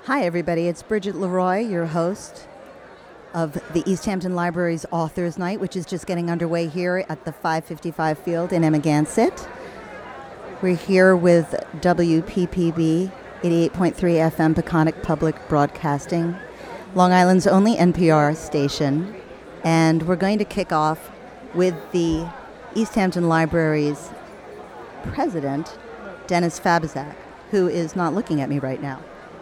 Hi, everybody. It's Bridget Leroy, your host of the East Hampton Library's Authors Night, which is just getting underway here at the 555 Field in Amagansett. We're here with WPPB 88.3 FM Peconic Public Broadcasting, Long Island's only NPR station. And we're going to kick off with the East Hampton Library's president, Dennis Fabizak, who is not looking at me right now.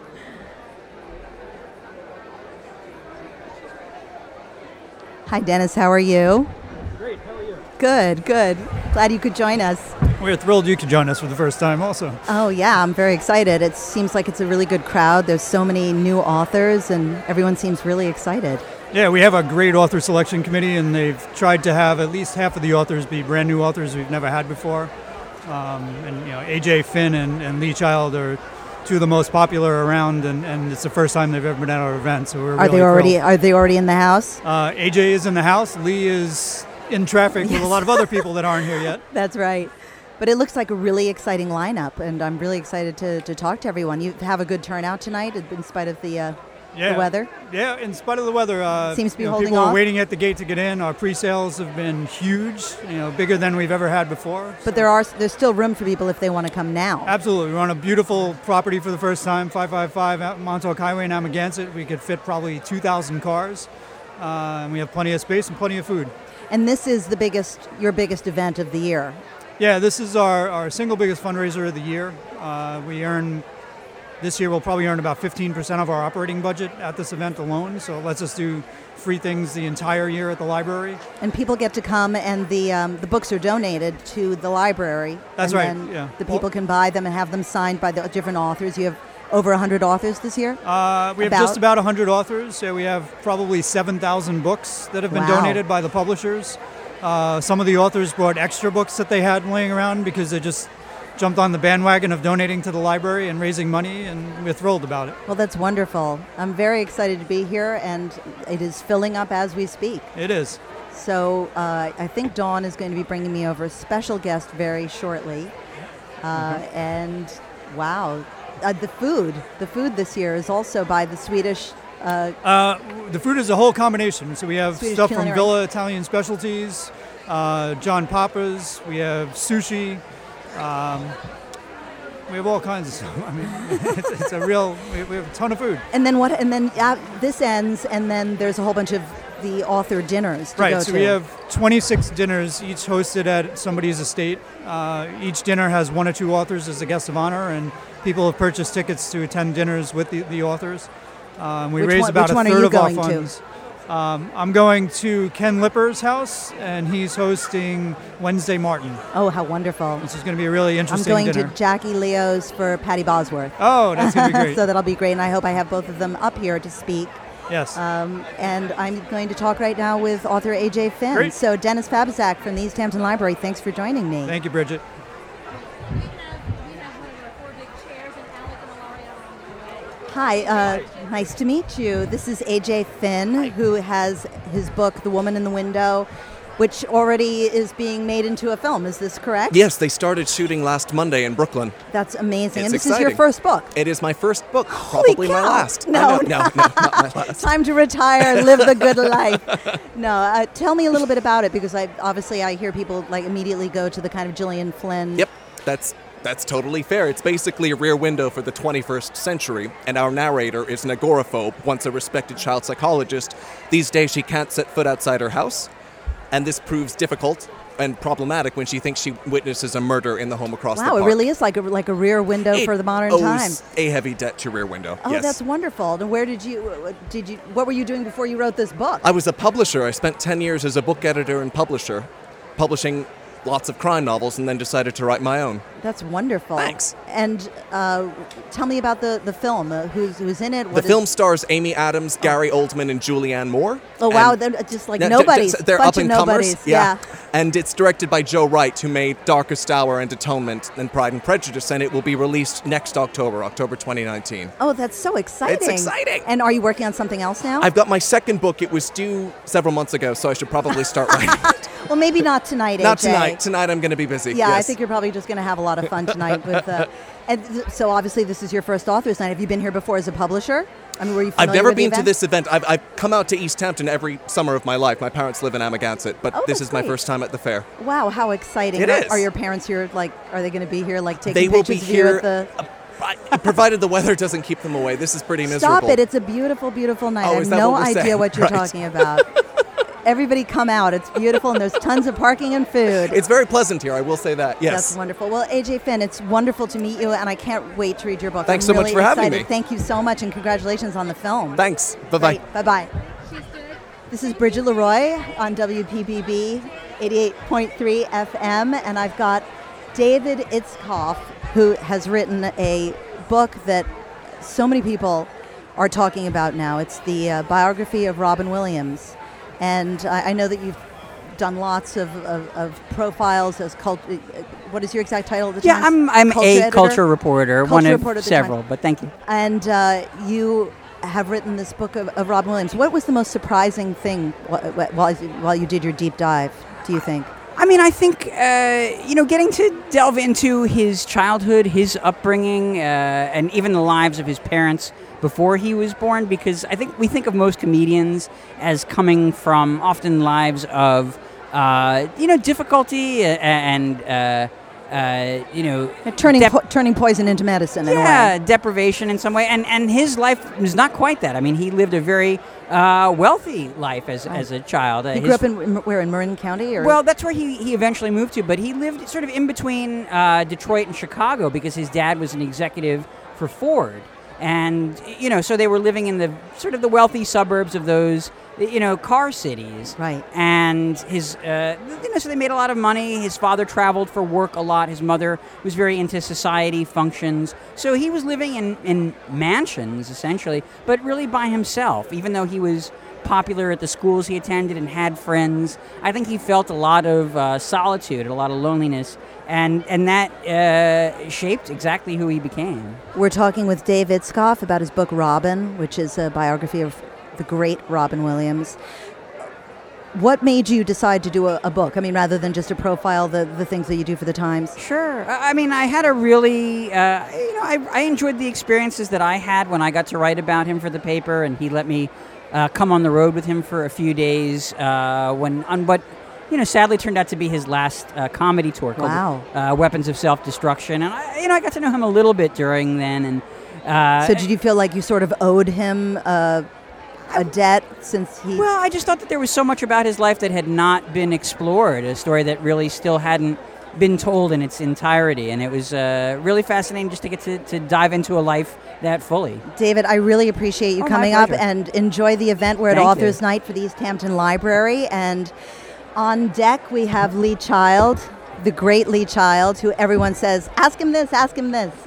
Hi, Dennis. How are you? Great. How are you? Good, good. Glad you could join us. We're thrilled you could join us for the first time also. Oh, yeah. I'm very excited. It seems like it's a really good crowd. There's so many new authors, and everyone seems really excited. Yeah, we have a great author selection committee, and they've tried to have at least half of the authors be brand new authors we've never had before. AJ Finn and Lee Child are two of the most popular around, and it's the first time they've ever been at our event, so we're really thrilled. Are they already in the house? AJ is in the house. Lee is in traffic with a lot of other people that aren't here yet. That's right. But it looks like a really exciting lineup, and I'm really excited to talk to everyone. You have a good turnout tonight, in spite of the weather? Yeah, in spite of the weather. Seems to be holding people off. Are waiting at the gate to get in. Our pre-sales have been huge, bigger than we've ever had before. But there's still room for people if they want to come now. Absolutely. We're on a beautiful property for the first time, 555 out Montauk Highway in Amagansett. We could fit probably 2,000 cars, and we have plenty of space and plenty of food. And this is your biggest event of the year. Yeah, this is our single biggest fundraiser of the year. This year we'll probably earn about 15% of our operating budget at this event alone, so it lets us do free things the entire year at the library. And people get to come, and the books are donated to the library. That's and right, then yeah. The people can buy them and have them signed by the different authors. You have over 100 authors this year? We have just about 100 authors. So we have probably 7,000 books that have been donated by the publishers. Some of the authors brought extra books that they had laying around because they just jumped on the bandwagon of donating to the library and raising money, and we're thrilled about it. Well, that's wonderful. I'm very excited to be here, and it is filling up as we speak. It is. So I think Dawn is going to be bringing me over a special guest very shortly. And wow, the food this year is also by the Swedish. The food is a whole combination. So we have Swedish stuff culinary. from Villa Italian Specialties, John Papa's, we have sushi. We have all kinds of stuff. I mean, it's a real. We have a ton of food. And then what? And then this ends, and then there's a whole bunch of the author dinners to go to. Right. So we have 26 dinners, each hosted at somebody's estate. Each dinner has one or two authors as a guest of honor, and people have purchased tickets to attend dinners with the authors. We raise about a third of our funds. I'm going to Ken Lipper's house, and he's hosting Wednesday Martin. Oh, how wonderful. This is going to be a really interesting I'm going dinner. to Jackie Leo's for Patty Bosworth. Oh, that's going to be great. So that'll be great, and I hope I have both of them up here to speak. Yes. And I'm going to talk right now with author AJ Finn. Great. So Dennis Fabizak from the East Hampton Library, thanks for joining me. Thank you, Bridget. We have one of our four big chairs, and Alec and Ilaria are on the way. Hi, nice to meet you. This is AJ Finn, who has his book, The Woman in the Window, which already is being made into a film. Is this correct? Yes, they started shooting last Monday in Brooklyn. That's amazing. It's and this exciting. is your first book. It is my first book, Holy probably cow. my last. No, no, not my last. Time to retire, live the good life. No, tell me a little bit about it, because I hear people immediately go to the kind of Gillian Flynn. Yep, that's totally fair. It's basically a rear window for the 21st century, and our narrator is an agoraphobe, once a respected child psychologist. These days she can't set foot outside her house, and this proves difficult and problematic when she thinks she witnesses a murder in the home across the Wow, park. it really is like a rear window for the modern time. It owes a heavy debt to Rear Window, Oh, yes. that's wonderful. And what were you doing before you wrote this book? I was a publisher. I spent 10 years as a book editor and publisher, publishing lots of crime novels, and then decided to write my own. That's wonderful. Thanks. And tell me about the film. Who's in it? The film stars Amy Adams, Gary Oldman, and Julianne Moore. Oh, wow. And They're just like no, nobodies. They're Bunch up and of comers. nobodies. Yeah. And it's directed by Joe Wright, who made Darkest Hour and Atonement and Pride and Prejudice, and it will be released next October 2019. Oh, that's so exciting. It's exciting. And are you working on something else now? I've got my second book. It was due several months ago, so I should probably start writing it. Well, maybe not tonight, Not AJ. tonight. Tonight I'm going to be busy. Yeah, I yes. think you're probably just going to have a lot of fun tonight with. So obviously, this is your first authors' night. Have you been here before as a publisher? I mean, were you familiar I've never with the been to event? this event. I've come out to East Hampton every summer of my life. My parents live in Amagansett, but Oh, this that's is my great. first time at the fair. Wow, how exciting! It is. Are your parents here? Like, are they going to be here? Like, taking They will be pictures of you here, at the? provided the weather doesn't keep them away. This is pretty miserable. Stop it! It's a beautiful, beautiful night. Oh, I have is that no what we're idea saying? what you're Right. talking about. Everybody come out. It's beautiful, and there's tons of parking and food. It's very pleasant here, I will say that. Yes. That's wonderful. Well, AJ Finn, it's wonderful to meet you, and I can't wait to read your book. Thanks I'm so much really for having excited. me. Thank you so much, and congratulations on the film. Thanks. Bye-bye. Bye bye. She's good. This is Bridget Leroy on WPBB 88.3 FM, and I've got David Itzkoff, who has written a book that so many people are talking about now. It's the biography of Robin Williams, and I know that you've done lots of profiles as what is your exact title at the Yeah, Times? I'm Culture a editor? culture reporter, Culture one of reporter at the several, Times. but thank you. And you have written this book of Robin Williams. What was the most surprising thing while you did your deep dive, do you think? I mean, I think, getting to delve into his childhood, his upbringing, and even the lives of his parents before he was born, because I think we think of most comedians as coming from often lives of, difficulty and Turning poison into medicine in a way. deprivation in some way, and his life was not quite that. I mean, he lived a very wealthy life as a child. He grew up in Marin County? Or? Well, that's where he eventually moved to, but he lived sort of in between Detroit and Chicago because his dad was an executive for Ford. And, so they were living in the sort of the wealthy suburbs of those, car cities. Right. And his, so they made a lot of money. His father traveled for work a lot. His mother was very into society functions. So he was living in mansions, essentially, but really by himself, even though he was popular at the schools he attended and had friends. I think he felt a lot of solitude and a lot of loneliness, and that shaped exactly who he became. We're talking with Dave Itzkoff about his book Robin, which is a biography of the great Robin Williams. What made you decide to do a book? I mean, rather than just to profile the things that you do for the Times? Sure. I mean, I had a really, I enjoyed the experiences that I had when I got to write about him for the paper, and he let me come on the road with him for a few days on what sadly turned out to be his last comedy tour called Weapons of Self-Destruction. And I got to know him a little bit during then. And so did you feel like you sort of owed him a debt since he... Well, I just thought that there was so much about his life that had not been explored, a story that really still hadn't been told in its entirety, and it was really fascinating just to get to dive into a life that fully. David, I really appreciate you coming my up pleasure. and enjoy the event. We're at Thank Authors you. Night for the East Hampton Library, and on deck we have Lee Child, the great Lee Child, who everyone says, ask him this, ask him this.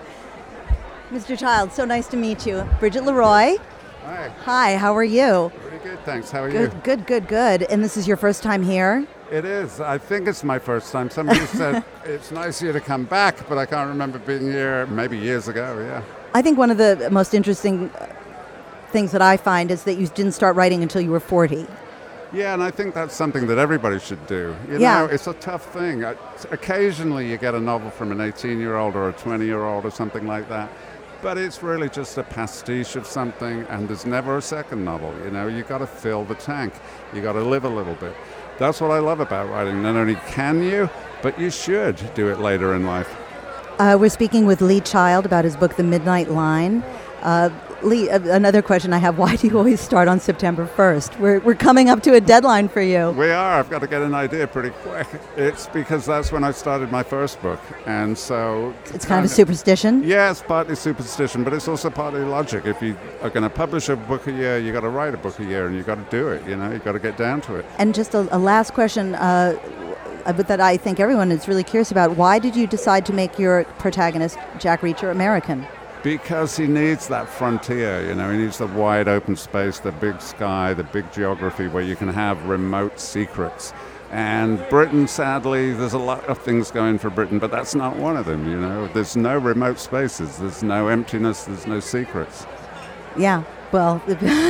Mr. Child, so nice to meet you. Bridget Leroy. Hi. Hi, how are you? Pretty good, thanks. How are you? Good. And this is your first time here? It is. I think it's my first time. Somebody said it's nice of you to come back, but I can't remember being here maybe years ago, yeah. I think one of the most interesting things that I find is that you didn't start writing until you were 40. Yeah, and I think that's something that everybody should do. You Yeah. know, it's a tough thing. Occasionally you get a novel from an 18-year-old or a 20-year-old or something like that. But it's really just a pastiche of something, and there's never a second novel. You got to fill the tank. You got to live a little bit. That's what I love about writing. Not only can you, but you should do it later in life. We're speaking with Lee Child about his book, The Midnight Line. Lee, another question I have, why do you always start on September 1st? We're coming up to a deadline for you. We are. I've got to get an idea pretty quick. It's because that's when I started my first book. And so... It's kind of a superstition? Yeah, it's partly superstition, but it's also partly logic. If you are going to publish a book a year, you got to write a book a year, and you got to do it. You got to get down to it. And just a last question that I think everyone is really curious about. Why did you decide to make your protagonist, Jack Reacher, American? Because he needs that frontier, he needs the wide open space, the big sky, the big geography where you can have remote secrets. And Britain, sadly, there's a lot of things going for Britain, but that's not one of them, There's no remote spaces, there's no emptiness, there's no secrets. Yeah, well,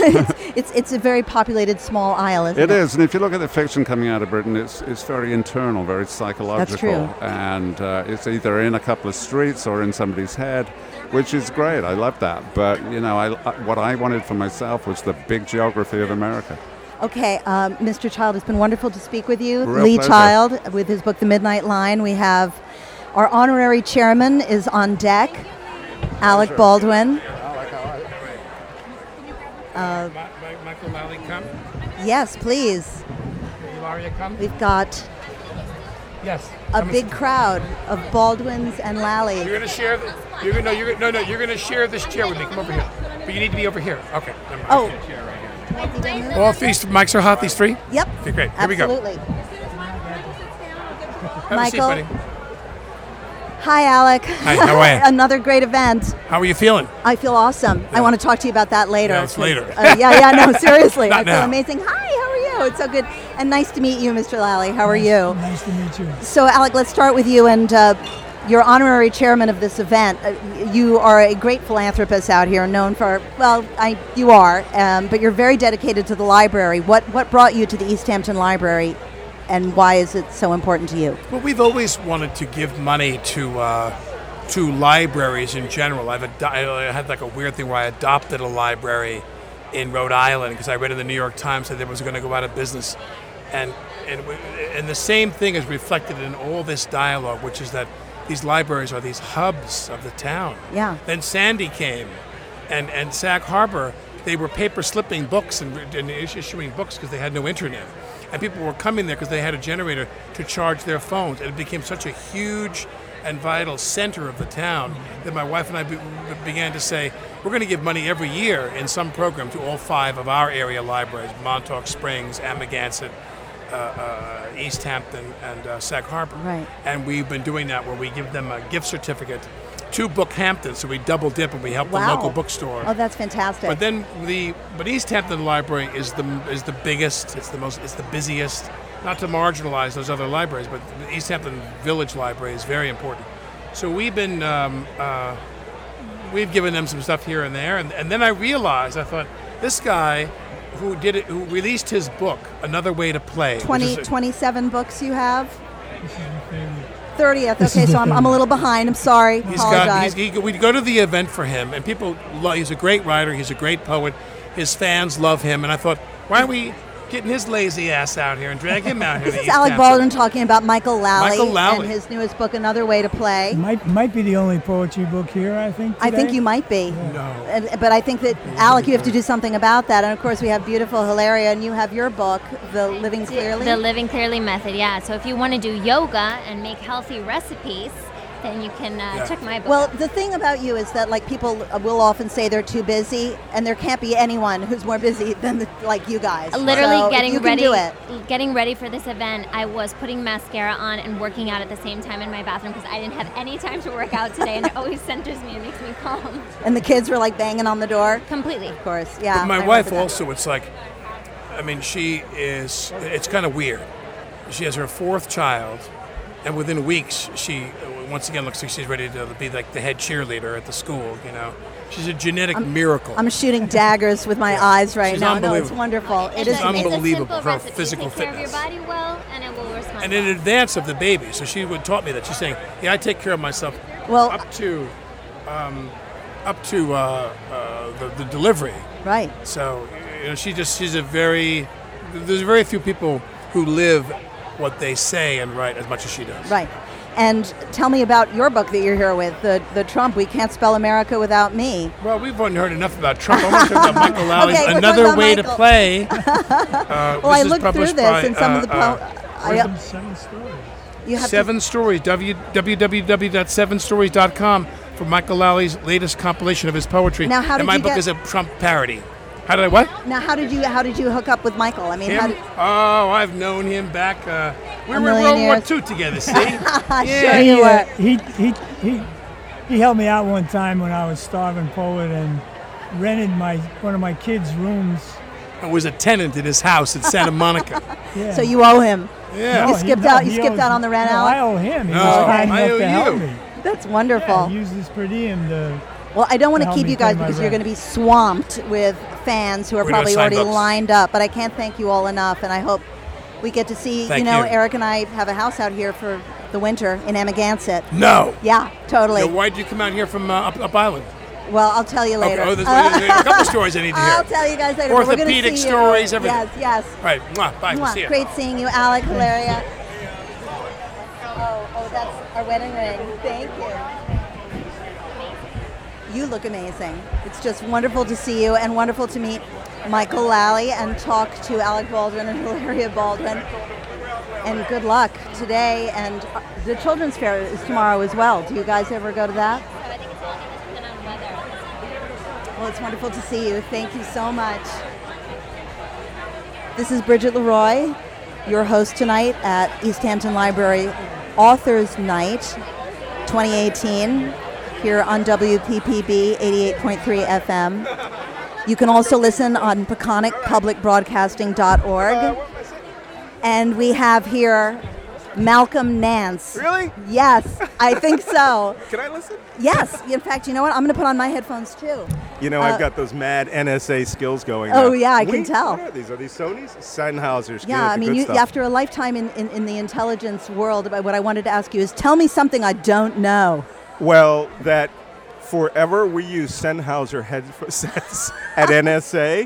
It's a very populated small isle, isn't it? It is, and if you look at the fiction coming out of Britain, it's very internal, very psychological. true. And it's either in a couple of streets or in somebody's head, which is great. I love that. But, what I wanted for myself was the big geography of America. Okay, Mr. Child, it's been wonderful to speak with you. Real Lee pleasure. Child with his book, The Midnight Line. We have our honorary chairman is on deck, Alec Baldwin. Michael Lally come? Yes, please. Ilaria come? We've got Yes. a big crowd of Baldwins and Lally. You're gonna share. You're gonna share this chair with me. Come over here. But you need to be over here. Okay. Never mind. Oh. Chair right here. All three mics are hot. These three. Yep. Okay, great. Here we go. Absolutely. Have a seat, Michael. buddy. Hi, Alec. Hi, how are you? Another great event. How are you feeling? I feel awesome. I want to talk to you about that later. Yeah, it's later. No, seriously. Not I feel now. amazing. Hi, how are you? It's so good. And nice to meet you, Mr. Lally. How are you? Nice to meet you. So, Alec, let's start with you and you're honorary chairman of this event. You are a great philanthropist out here, known for, you are, but you're very dedicated to the library. What brought you to the East Hampton Library, and why is it so important to you? Well, we've always wanted to give money to libraries in general. I had like a weird thing where I adopted a library in Rhode Island because I read in the New York Times that it was going to go out of business, and the same thing is reflected in all this dialogue, which is that these libraries are these hubs of the town. Yeah. Then Sandy came, and Sag Harbor, they were paper slipping books and issuing books because they had no internet. And people were coming there because they had a generator to charge their phones. And it became such a huge and vital center of the town that my wife and I began to say, we're going to give money every year in some program to all 5 of our area libraries, Montauk Springs, Amagansett, East Hampton, and Sag Harbor. Right. And we've been doing that where we give them a gift certificate to Bookhampton, so we double dip and we help the local bookstore. Oh, that's fantastic. But then but East Hampton Library is the biggest. It's the busiest. Not to marginalize those other libraries, but the East Hampton Village Library is very important. So we've been we've given them some stuff here and there, and then I realized, I thought, this guy who released his book, Another Way to Play. 27 books you have. 30th. Okay, so I'm a little behind. I'm sorry. Apologize. We go to the event for him, and people he's a great writer. He's a great poet. His fans love him, and I thought, why aren't we getting his lazy ass out here and drag him out here? This is Alec Baldwin talking about Michael Lally, Michael Lally and his newest book, Another Way to Play. Might be the only poetry book here, I think, today. I think you might be. No. But I think that, Alec, you have to do something about that. And, of course, we have beautiful Hilaria, and you have your book, The Living Clearly. The Living Clearly method, yeah. So if you want to do yoga and make healthy recipes, then you can check my book Well, out. the thing about you is that, people will often say they're too busy, and there can't be anyone who's more busy than you guys. Literally So getting if you ready. Can do it. Getting ready for this event, I was putting mascara on and working out at the same time in my bathroom because I didn't have any time to work out today, and it always centers me and makes me calm. And the kids were banging on the door. Completely. Of course, yeah. But my I wife remember that. also, it's like, it's kind of weird. She has her 4th child, and within weeks, she once again looks like she's ready to be like the head cheerleader at the school, She's a genetic miracle. I'm shooting daggers with my eyes right She's now. No, it's unbelievable. wonderful. It It's is a- amazing. unbelievable, It's a simple her recipe. physical Take care of fitness. your body well, and it will respond. And in advance of the baby, so she taught me that. She's saying, "Yeah, I take care of myself Well, up to the delivery." right. So she's a very. There's very few people who live what they say and write as much as she does. Right. And tell me about your book that you're here with, the Trump, We Can't Spell America Without Me. Well, we've already heard enough about Trump. I want to talk about Michael Lally's Okay, we're Another talking Way about to Michael. Play. Well, I looked through this and some of the Wisdom 7 stories. you have 7 Stories, www.7stories.com for Michael Lally's latest compilation of his poetry. Now, how and did my you book get- is a Trump parody. How did I what? Now, how did you hook up with Michael? I mean, how Him? did, Oh, I've known him back. We A were in million World War years. II together, see? Sure Yeah. you were. He helped me out one time when I was starving poet and rented one of my kids' rooms. I was a tenant in his house in Santa Monica. Yeah. So you owe him. Yeah. You skipped out. You he skipped owes out on the me. rent, No, Alec? I owe him. He No, was kind I enough owe to help you. me. That's Yeah, wonderful. he used his per diem to Well, I don't want to help keep me you guys pay my because you're going rent. to be swamped with fans who are We're gonna probably sign already books. lined up. But I can't thank you all enough, and I hope we get to see. Thank you. Eric and I have a house out here for the winter in Amagansett. No. Yeah, totally. Now, why did you come out here from up island? Well, I'll tell you later. Okay, there's a couple stories I need to hear. I'll tell you guys later. but we're gonna Orthopedic see you. stories, everything. Yes, yes. All right, mwah, bye. We'll Mwah. see you. Great seeing you, Alec, Hilaria. Oh, that's our wedding ring. Thank you. You look amazing. It's just wonderful to see you and wonderful to meet Michael Lally and talk to Alec Baldwin and Hilaria Baldwin. And good luck today. And the Children's Fair is tomorrow as well. Do you guys ever go to that? So I think it's all dependent on weather. Well, it's wonderful to see you. Thank you so much. This is Bridget Leroy, your host tonight at East Hampton Library Authors Night 2018 here on WPPB 88.3 FM. You can also listen on PeconicPublicBroadcasting.org. And we have here Malcolm Nance. Really? Yes, I think so. Can I listen? Yes. In fact, you know what? I'm going to put on my headphones too. You know, I've got those mad NSA skills going. Oh, now. yeah, I can tell. What are these? Are these Sony's? Sennheiser's. Yeah, good, I the mean, good you, stuff. after a lifetime in the intelligence world, what I wanted to ask you is tell me something I don't know. Well, that forever we used Sennheiser headsets at NSA,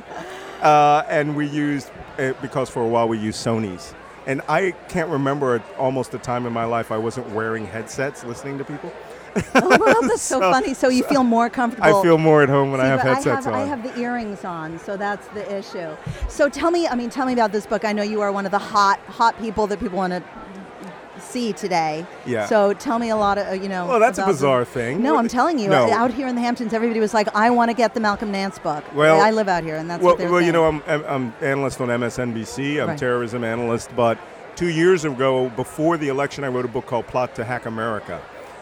and we used, because for a while we used Sony's. And I can't remember almost a time in my life I wasn't wearing headsets listening to people. Oh, well, that's so funny. So you feel more comfortable. I feel more at home when I See, have but headsets on. I have the earrings on, so that's the issue. So tell me about this book. I know you are one of the hot people that people want to see today. Yeah. So tell me a lot of, Well, that's a about bizarre the- thing. No, I'm telling you, No. out here in the Hamptons, everybody was like, I want to get the Malcolm Nance book. Well, I live out here, and that's what they're saying. I'm analyst on MSNBC. I'm Right. terrorism analyst. But 2 years ago, before the election, I wrote a book called Plot to Hack America.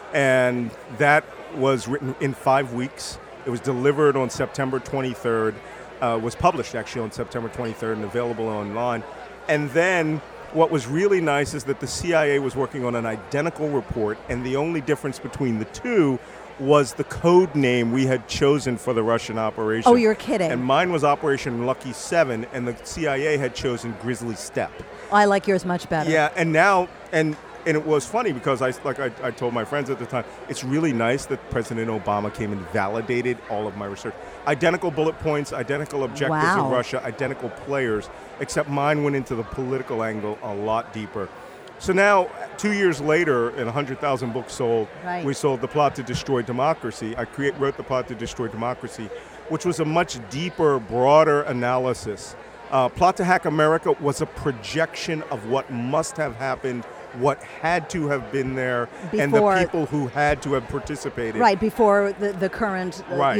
And that was written in 5 weeks. It was delivered on September 23rd, was published actually on September 23rd and available online. And then what was really nice is that the CIA was working on an identical report, and the only difference between the two was the code name we had chosen for the Russian operation. Oh, you're kidding. And mine was Operation Lucky 7, and the CIA had chosen Grizzly Steppe. I like yours much better. Yeah, and now, and it was funny because I told my friends at the time, it's really nice that President Obama came and validated all of my research. Identical bullet points, identical objectives Wow. of Russia, identical players, except mine went into the political angle a lot deeper. So now, 2 years later, and 100,000 books sold, Right. we sold The Plot to Destroy Democracy. I wrote The Plot to Destroy Democracy, which was a much deeper, broader analysis. Plot to Hack America was a projection of what must have happened, what had to have been there, and the Before- people who had to have participated. Right, before the current, Right.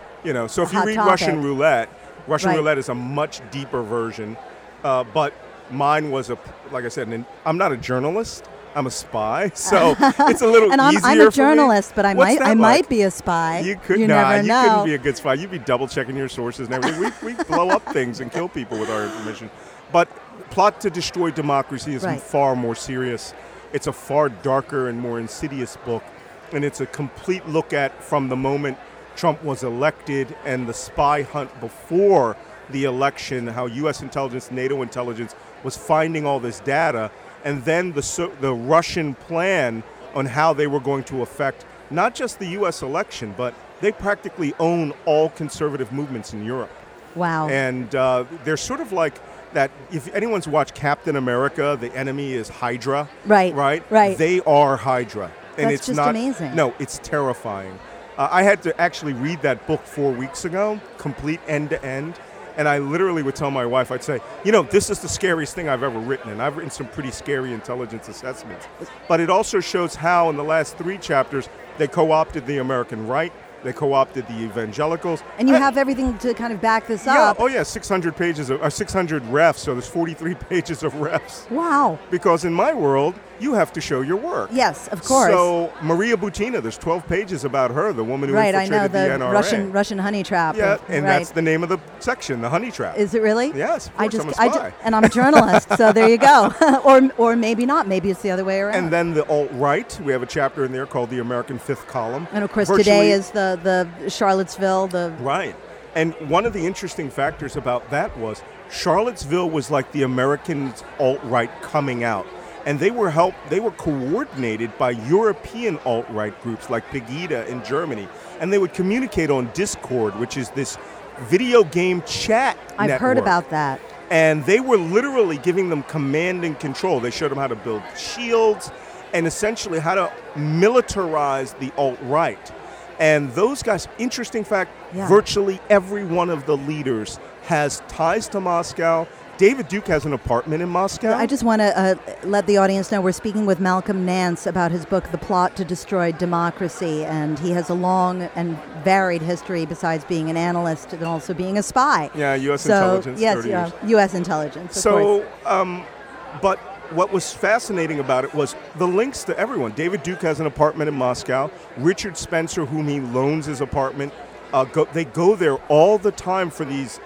So if you hot read topic. Russian Roulette Right. Roulette is a much deeper version, but mine was like I said, I'm not a journalist. I'm a spy, so it's a little and easier I'm for a me. journalist, but I What's might that like? be a spy. You could you nah, never you know. couldn't be a good spy. You'd be double checking your sources and everything. we blow up things and kill people with our information. But Plot to Destroy Democracy is Right. far more serious. It's a far darker and more insidious book, and it's a complete look at from the moment Trump was elected and the spy hunt before the election, how U.S. intelligence, NATO intelligence was finding all this data, and then the Russian plan on how they were going to affect not just the U.S. election, but they practically own all conservative movements in Europe. Wow. And they're sort of like that. If anyone's watched Captain America, the enemy is Hydra. Right. Right. They are Hydra, and That's it's just not amazing. No, it's terrifying. I had to actually read that book 4 weeks ago, complete end to end. And I literally would tell my wife, I'd say, this is the scariest thing I've ever written. And I've written some pretty scary intelligence assessments. But it also shows how in the last 3 chapters, they co-opted the American right. They co-opted the evangelicals. And you have everything to kind of back this Yeah, up. oh yeah, 600 pages of 600 refs. So there's 43 pages of refs. Wow. Because in my world, you have to show your work. Yes, of course. So Maria Butina, there's 12 pages about her, the woman who right, I know, infiltrated the the NRA. Russian honey trap. Yeah, and right. that's the name of the section, the honey trap. Is it really? Yes, of course, I'm a spy. and I'm a journalist, so there you go. or maybe not. Maybe it's the other way around. And then the alt-right, we have a chapter in there called the American Fifth Column. And of course, Virtually, today is the Charlottesville. Right. And one of the interesting factors about that was Charlottesville was like the American alt-right coming out. And they were coordinated by European alt-right groups like Pegida in Germany. And they would communicate on Discord, which is this video game chat I've network. heard about that. And they were literally giving them command and control. They showed them how to build shields and essentially how to militarize the alt-right. And those guys, interesting fact, virtually every one of the leaders has ties to Moscow. David Duke has an apartment in Moscow. I just want to let the audience know we're speaking with Malcolm Nance about his book, The Plot to Destroy Democracy. And he has a long and varied history besides being an analyst and also being a spy. Yeah, U.S. intelligence. Yes, 30 years. U.S. intelligence, of so, course. But what was fascinating about it was the links to everyone. David Duke has an apartment in Moscow. Richard Spencer, whom he loans his apartment, they go there all the time for these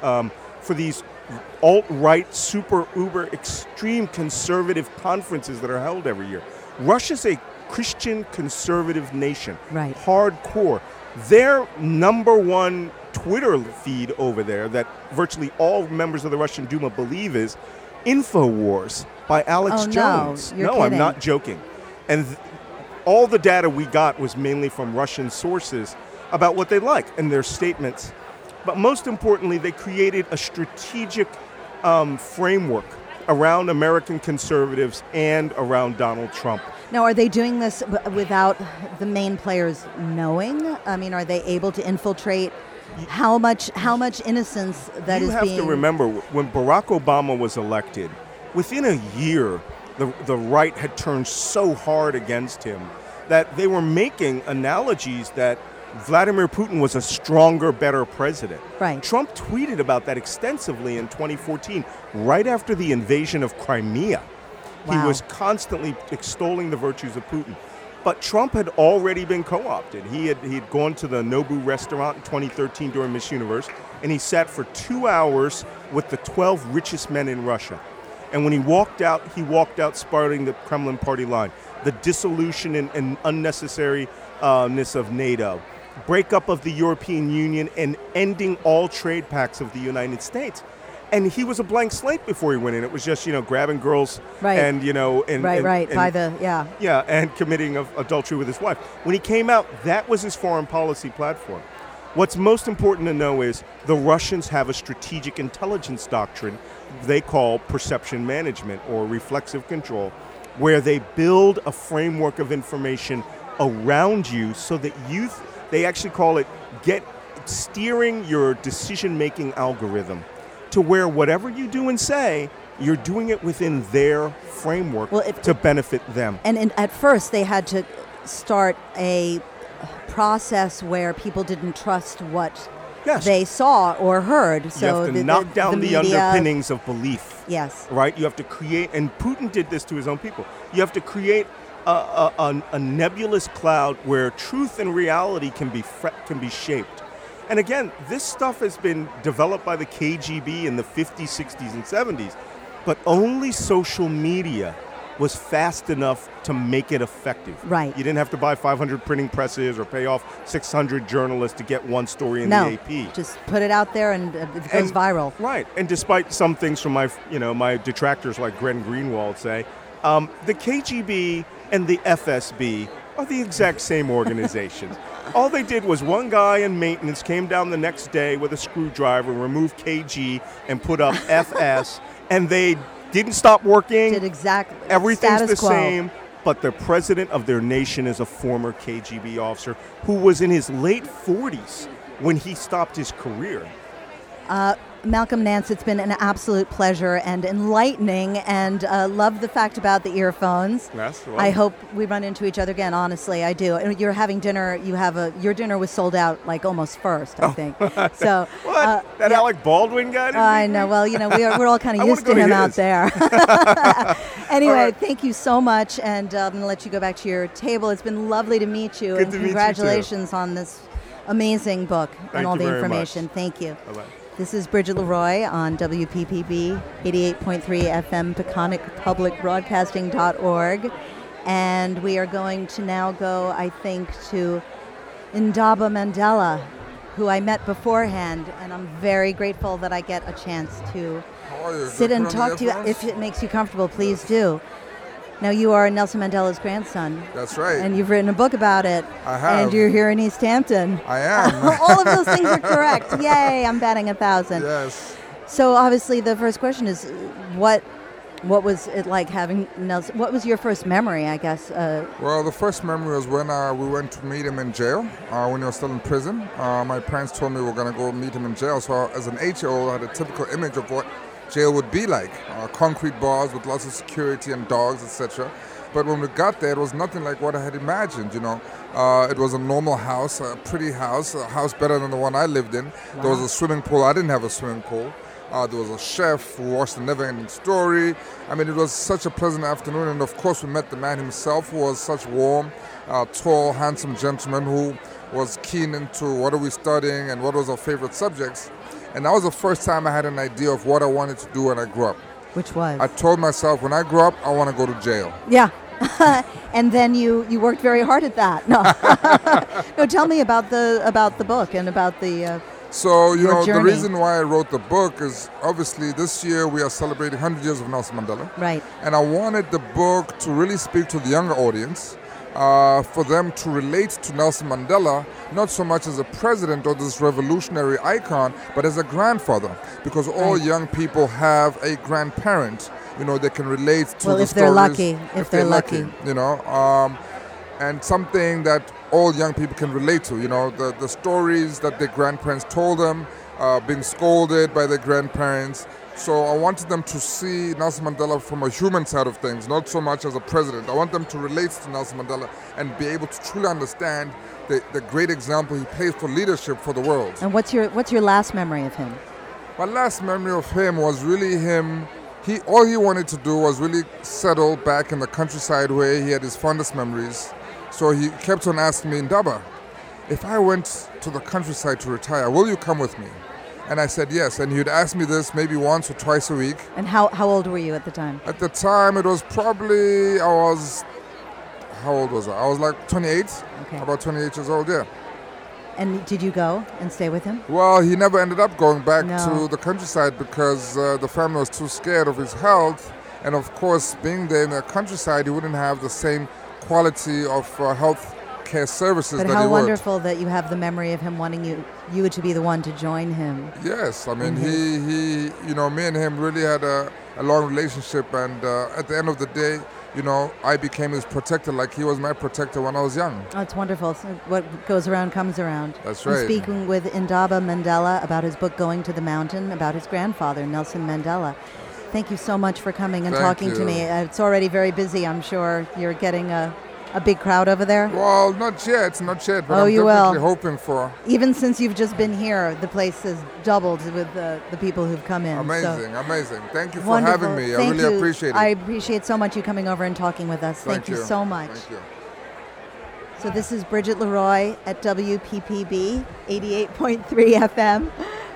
alt-right, super, uber, extreme conservative conferences that are held every year. Russia's a Christian conservative nation. Right. Hardcore. Their number one Twitter feed over there that virtually all members of the Russian Duma believe is InfoWars by Alex Jones. You're kidding. I'm not joking. And all the data we got was mainly from Russian sources about what they like and their statements. But most importantly, they created a strategic framework around American conservatives and around Donald Trump. Now, are they doing this without the main players knowing? I mean, are they able to infiltrate? How much innocence that is being... You have to remember, when Barack Obama was elected, within a year, the right had turned so hard against him that they were making analogies that Vladimir Putin was a stronger, better president. Right. Trump tweeted about that extensively in 2014, right after the invasion of Crimea. Wow. He was constantly extolling the virtues of Putin. But Trump had already been co-opted. He had gone to the Nobu restaurant in 2013 during Miss Universe, and he sat for 2 hours with the 12 richest men in Russia. And when he walked out spouting the Kremlin party line, the dissolution and unnecessariness of NATO, breakup of the European Union, and ending all trade pacts of the United States. And he was a blank slate before he went in. It was just, grabbing girls and, and committing adultery with his wife. When he came out, that was his foreign policy platform. What's most important to know is the Russians have a strategic intelligence doctrine they call perception management or reflexive control, where they build a framework of information around you so that they actually call it steering your decision-making algorithm to where whatever you do and say, you're doing it within their framework to benefit them. And at first, they had to start a process where people didn't trust what they saw or heard. So you have to knock down the underpinnings of belief. Yes. Right? You have to create, and Putin did this to his own people. You have to create a nebulous cloud where truth and reality can be shaped. And again, this stuff has been developed by the KGB in the 50s, 60s, and 70s, but only social media was fast enough to make it effective. Right. You didn't have to buy 500 printing presses or pay off 600 journalists to get one story in the AP. Just put it out there and it goes viral. Right. And despite some things from my detractors like Glenn Greenwald say, the KGB and the FSB are the exact same organizations. All they did was one guy in maintenance came down the next day with a screwdriver, removed KG, and put up FS, and they didn't stop working. Did exactly. Everything's Status the quo. same, but the president of their nation is a former KGB officer who was in his late 40s when he stopped his career. Malcolm Nance, it's been an absolute pleasure and enlightening, and love the fact about the earphones. Yes, well. I hope we run into each other again. Honestly, I do. And you're having dinner. Your dinner was sold out like almost first, I think. So What? That yeah. Alec Baldwin guy? didn't I beat know. me? Well, we're all kind I of wanna used to go to him out his. there. Anyway, All right. thank you so much, and I'm going to let you go back to your table. It's been lovely to meet you, Good and to meet you, too. congratulations on this amazing book Thank and all you the very much. information. Thank you. Bye-bye. This is Bridget Leroy on WPPB 88.3 FM, PeconicPublicBroadcasting.org. And we are going to now go, I think, to Indaba Mandela, who I met beforehand. And I'm very grateful that I get a chance to sit and talk to you. If it makes you comfortable, please do. Now, you are Nelson Mandela's grandson. That's right. And you've written a book about it. I have. And you're here in East Hampton. I am. All of those things are correct. Yay, I'm batting 1,000. Yes. So obviously the first question is, what was it like having Nelson? What was your first memory, I guess? Well, the first memory was when we went to meet him in jail, when he was still in prison. My parents told me we were going to go meet him in jail. So as an 8-year-old, I had a typical image of what jail would be like. Concrete bars with lots of security and dogs, etc. But when we got there, it was nothing like what I had imagined, It was a normal house, a pretty house, a house better than the one I lived in. Wow. There was a swimming pool. I didn't have a swimming pool. There was a chef who watched the Never-Ending Story. I mean, it was such a pleasant afternoon. And of course, we met the man himself, who was such warm, tall, handsome gentleman who was keen into what are we studying and what was our favorite subjects. And that was the first time I had an idea of what I wanted to do when I grew up. Which was? I told myself, when I grow up, I want to go to jail. Yeah. And then you worked very hard at that. No. No, tell me about the book and about the So, your the journey. reason why I wrote the book is obviously this year we are celebrating 100 years of Nelson Mandela. Right. And I wanted the book to really speak to the younger audience, for them to relate to Nelson Mandela, not so much as a president or this revolutionary icon, but as a grandfather, because all young people have a grandparent. They can relate to well, the if they're stories. lucky. If they're lucky. And something that all young people can relate to, the stories that their grandparents told them, being scolded by their grandparents. So I wanted them to see Nelson Mandela from a human side of things, not so much as a president. I want them to relate to Nelson Mandela and be able to truly understand the great example he played for leadership for the world. And what's your last memory of him? My last memory of him was really him. All he wanted to do was really settle back in the countryside where he had his fondest memories. So he kept on asking me, Indaba, if I went to the countryside to retire, will you come with me? And I said yes. And he'd ask me this maybe once or twice a week. And how old were you at the time? At the time, it was probably, how old was I? I was like 28, about 28 years old, yeah. And did you go and stay with him? Well, he never ended up going back No. to the countryside because the family was too scared of his health. And of course, being there in the countryside, he wouldn't have the same quality of health care services But that how he would. wonderful that you have the memory of him wanting you to be the one to join him. Yes, I mean, he me and him really had a long relationship. And at the end of the day, I became his protector like he was my protector when I was young. Oh, it's wonderful. So what goes around comes around. That's I'm right. speaking with Indaba Mandela about his book Going to the Mountain, about his grandfather, Nelson Mandela. Thank you so much for coming and Thank talking to you. me. It's already very busy. I'm sure you're getting a big crowd over there. Well, not yet, but Oh, I'm you definitely will. hoping for. Even since you've just been here, the place has doubled with the people who've come in. Amazing. Thank you for Wonderful. having me. I Thank really you. appreciate it. I appreciate so much you coming over and talking with us. Thank you so much. Thank you. So this is Bridget Leroy at WPPB 88.3 FM,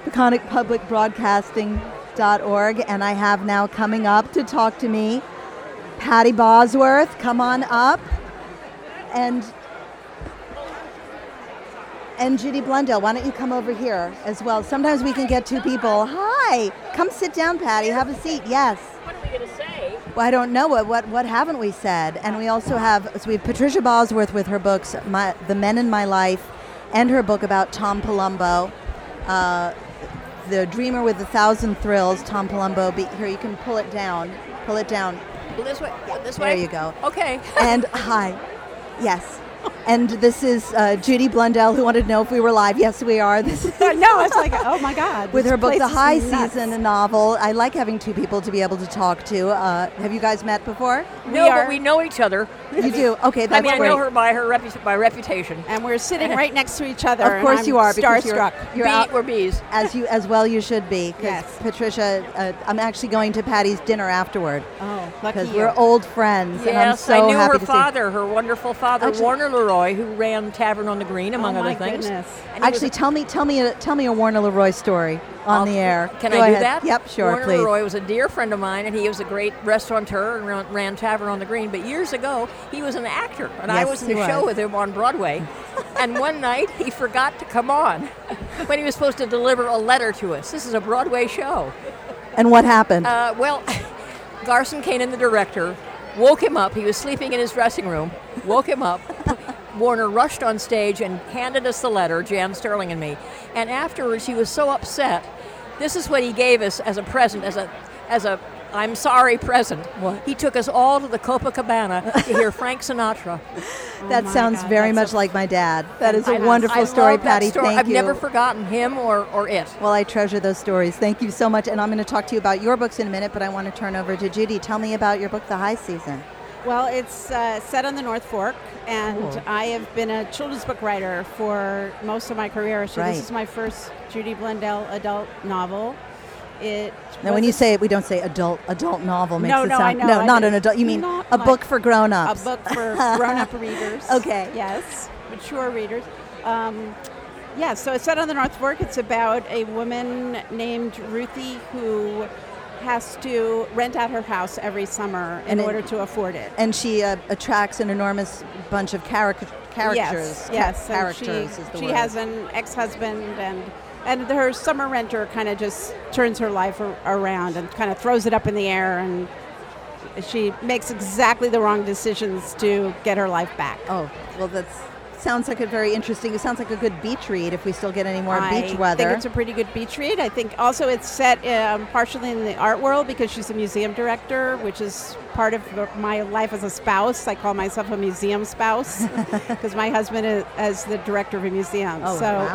PeconicPublicBroadcasting.org, and I have now coming up to talk to me Patty Bosworth. Come on up. And Judy Blundell, why don't you come over here as well? Sometimes we can get two people. Hi. Come sit down, Patty. Have a seat. Yes. What are we going to say? Well, I don't know. What haven't we said? And we also have Patricia Bosworth with her books, The Men in My Life, and her book about Tom Palumbo, The Dreamer with 1,000 Thrills, Tom Palumbo. Here, you can pull it down. This way. This way. There you go. Okay. And hi. Yes. And this is Judy Blundell, who wanted to know if we were live. Yes, we are. This is No, I was like, oh my God. with this her book, place The is High nuts. Season novel. I like having two people to be able to talk to. Have you guys met before? No, but we know each other. You do? Okay, that's I mean, great. I know her by her by reputation. And we're sitting right next to each other. Of course and you I'm are, because starstruck. you're out, We're bees. as well you should be. Because Yes. Patricia, I'm actually going to Patty's dinner afterward. Oh, lucky Because you. we're old friends, and I'm Yes, so I knew happy her to father, her wonderful father, Actually- Warner Leroy, who ran Tavern on the Green, among Oh, other my things. goodness. And he was Actually, tell me a Warner Leroy story on the air. Can Go I do ahead. that? Yep, sure, Warner please. Leroy was a dear friend of mine, and he was a great restaurateur and ran Tavern on the Green. But years ago, he was an actor, and I Yes, was in he the show was. with him on Broadway. And one night, he forgot to come on when he was supposed to deliver a letter to us. This is a Broadway show. And what happened? Well, Garson Kanin, the director, woke him up. He was sleeping in his dressing room, woke him up. Warner rushed on stage and handed us the letter, Jan Sterling and me. And afterwards, he was so upset. This is what he gave us as a present, as a I'm sorry present. What? He took us all to the Copacabana to hear Frank Sinatra. That my sounds God, very that's much like my dad. That is a I wonderful story, love that Patty. story. Thank I've you. never forgotten him or it. Well, I treasure those stories. Thank you so much. And I'm going to talk to you about your books in a minute, but I want to turn over to Judy. Tell me about your book, The High Season. Well, it's set on the North Fork, and Cool. I have been a children's book writer for most of my career. So Right. this is my first Judy Blundell adult novel. It Now, when was you a- say it, we don't say adult novel. Makes No, it no, sound, I know, No, I not do. an adult. You mean Not a like book for grown-ups. A book for grown-up readers. Okay. Yes, mature readers. Yeah, so it's set on the North Fork. It's about a woman named Ruthie who has to rent out her house every summer in And it- order to afford it. And she attracts an enormous bunch of characters. Yes. And Characters is the she word. has an ex-husband, and her summer renter kind of just turns her life around and kind of throws it up in the air, and she makes exactly the wrong decisions to get her life back. Oh, well, that sounds like a very interesting. It sounds like a good beach read if we still get any more beach I weather. think it's a pretty good beach read. I think also it's set partially in the art world because she's a museum director, which is part of my life as a spouse. I call myself a museum spouse because my husband is the director of a museum. Oh, so wow.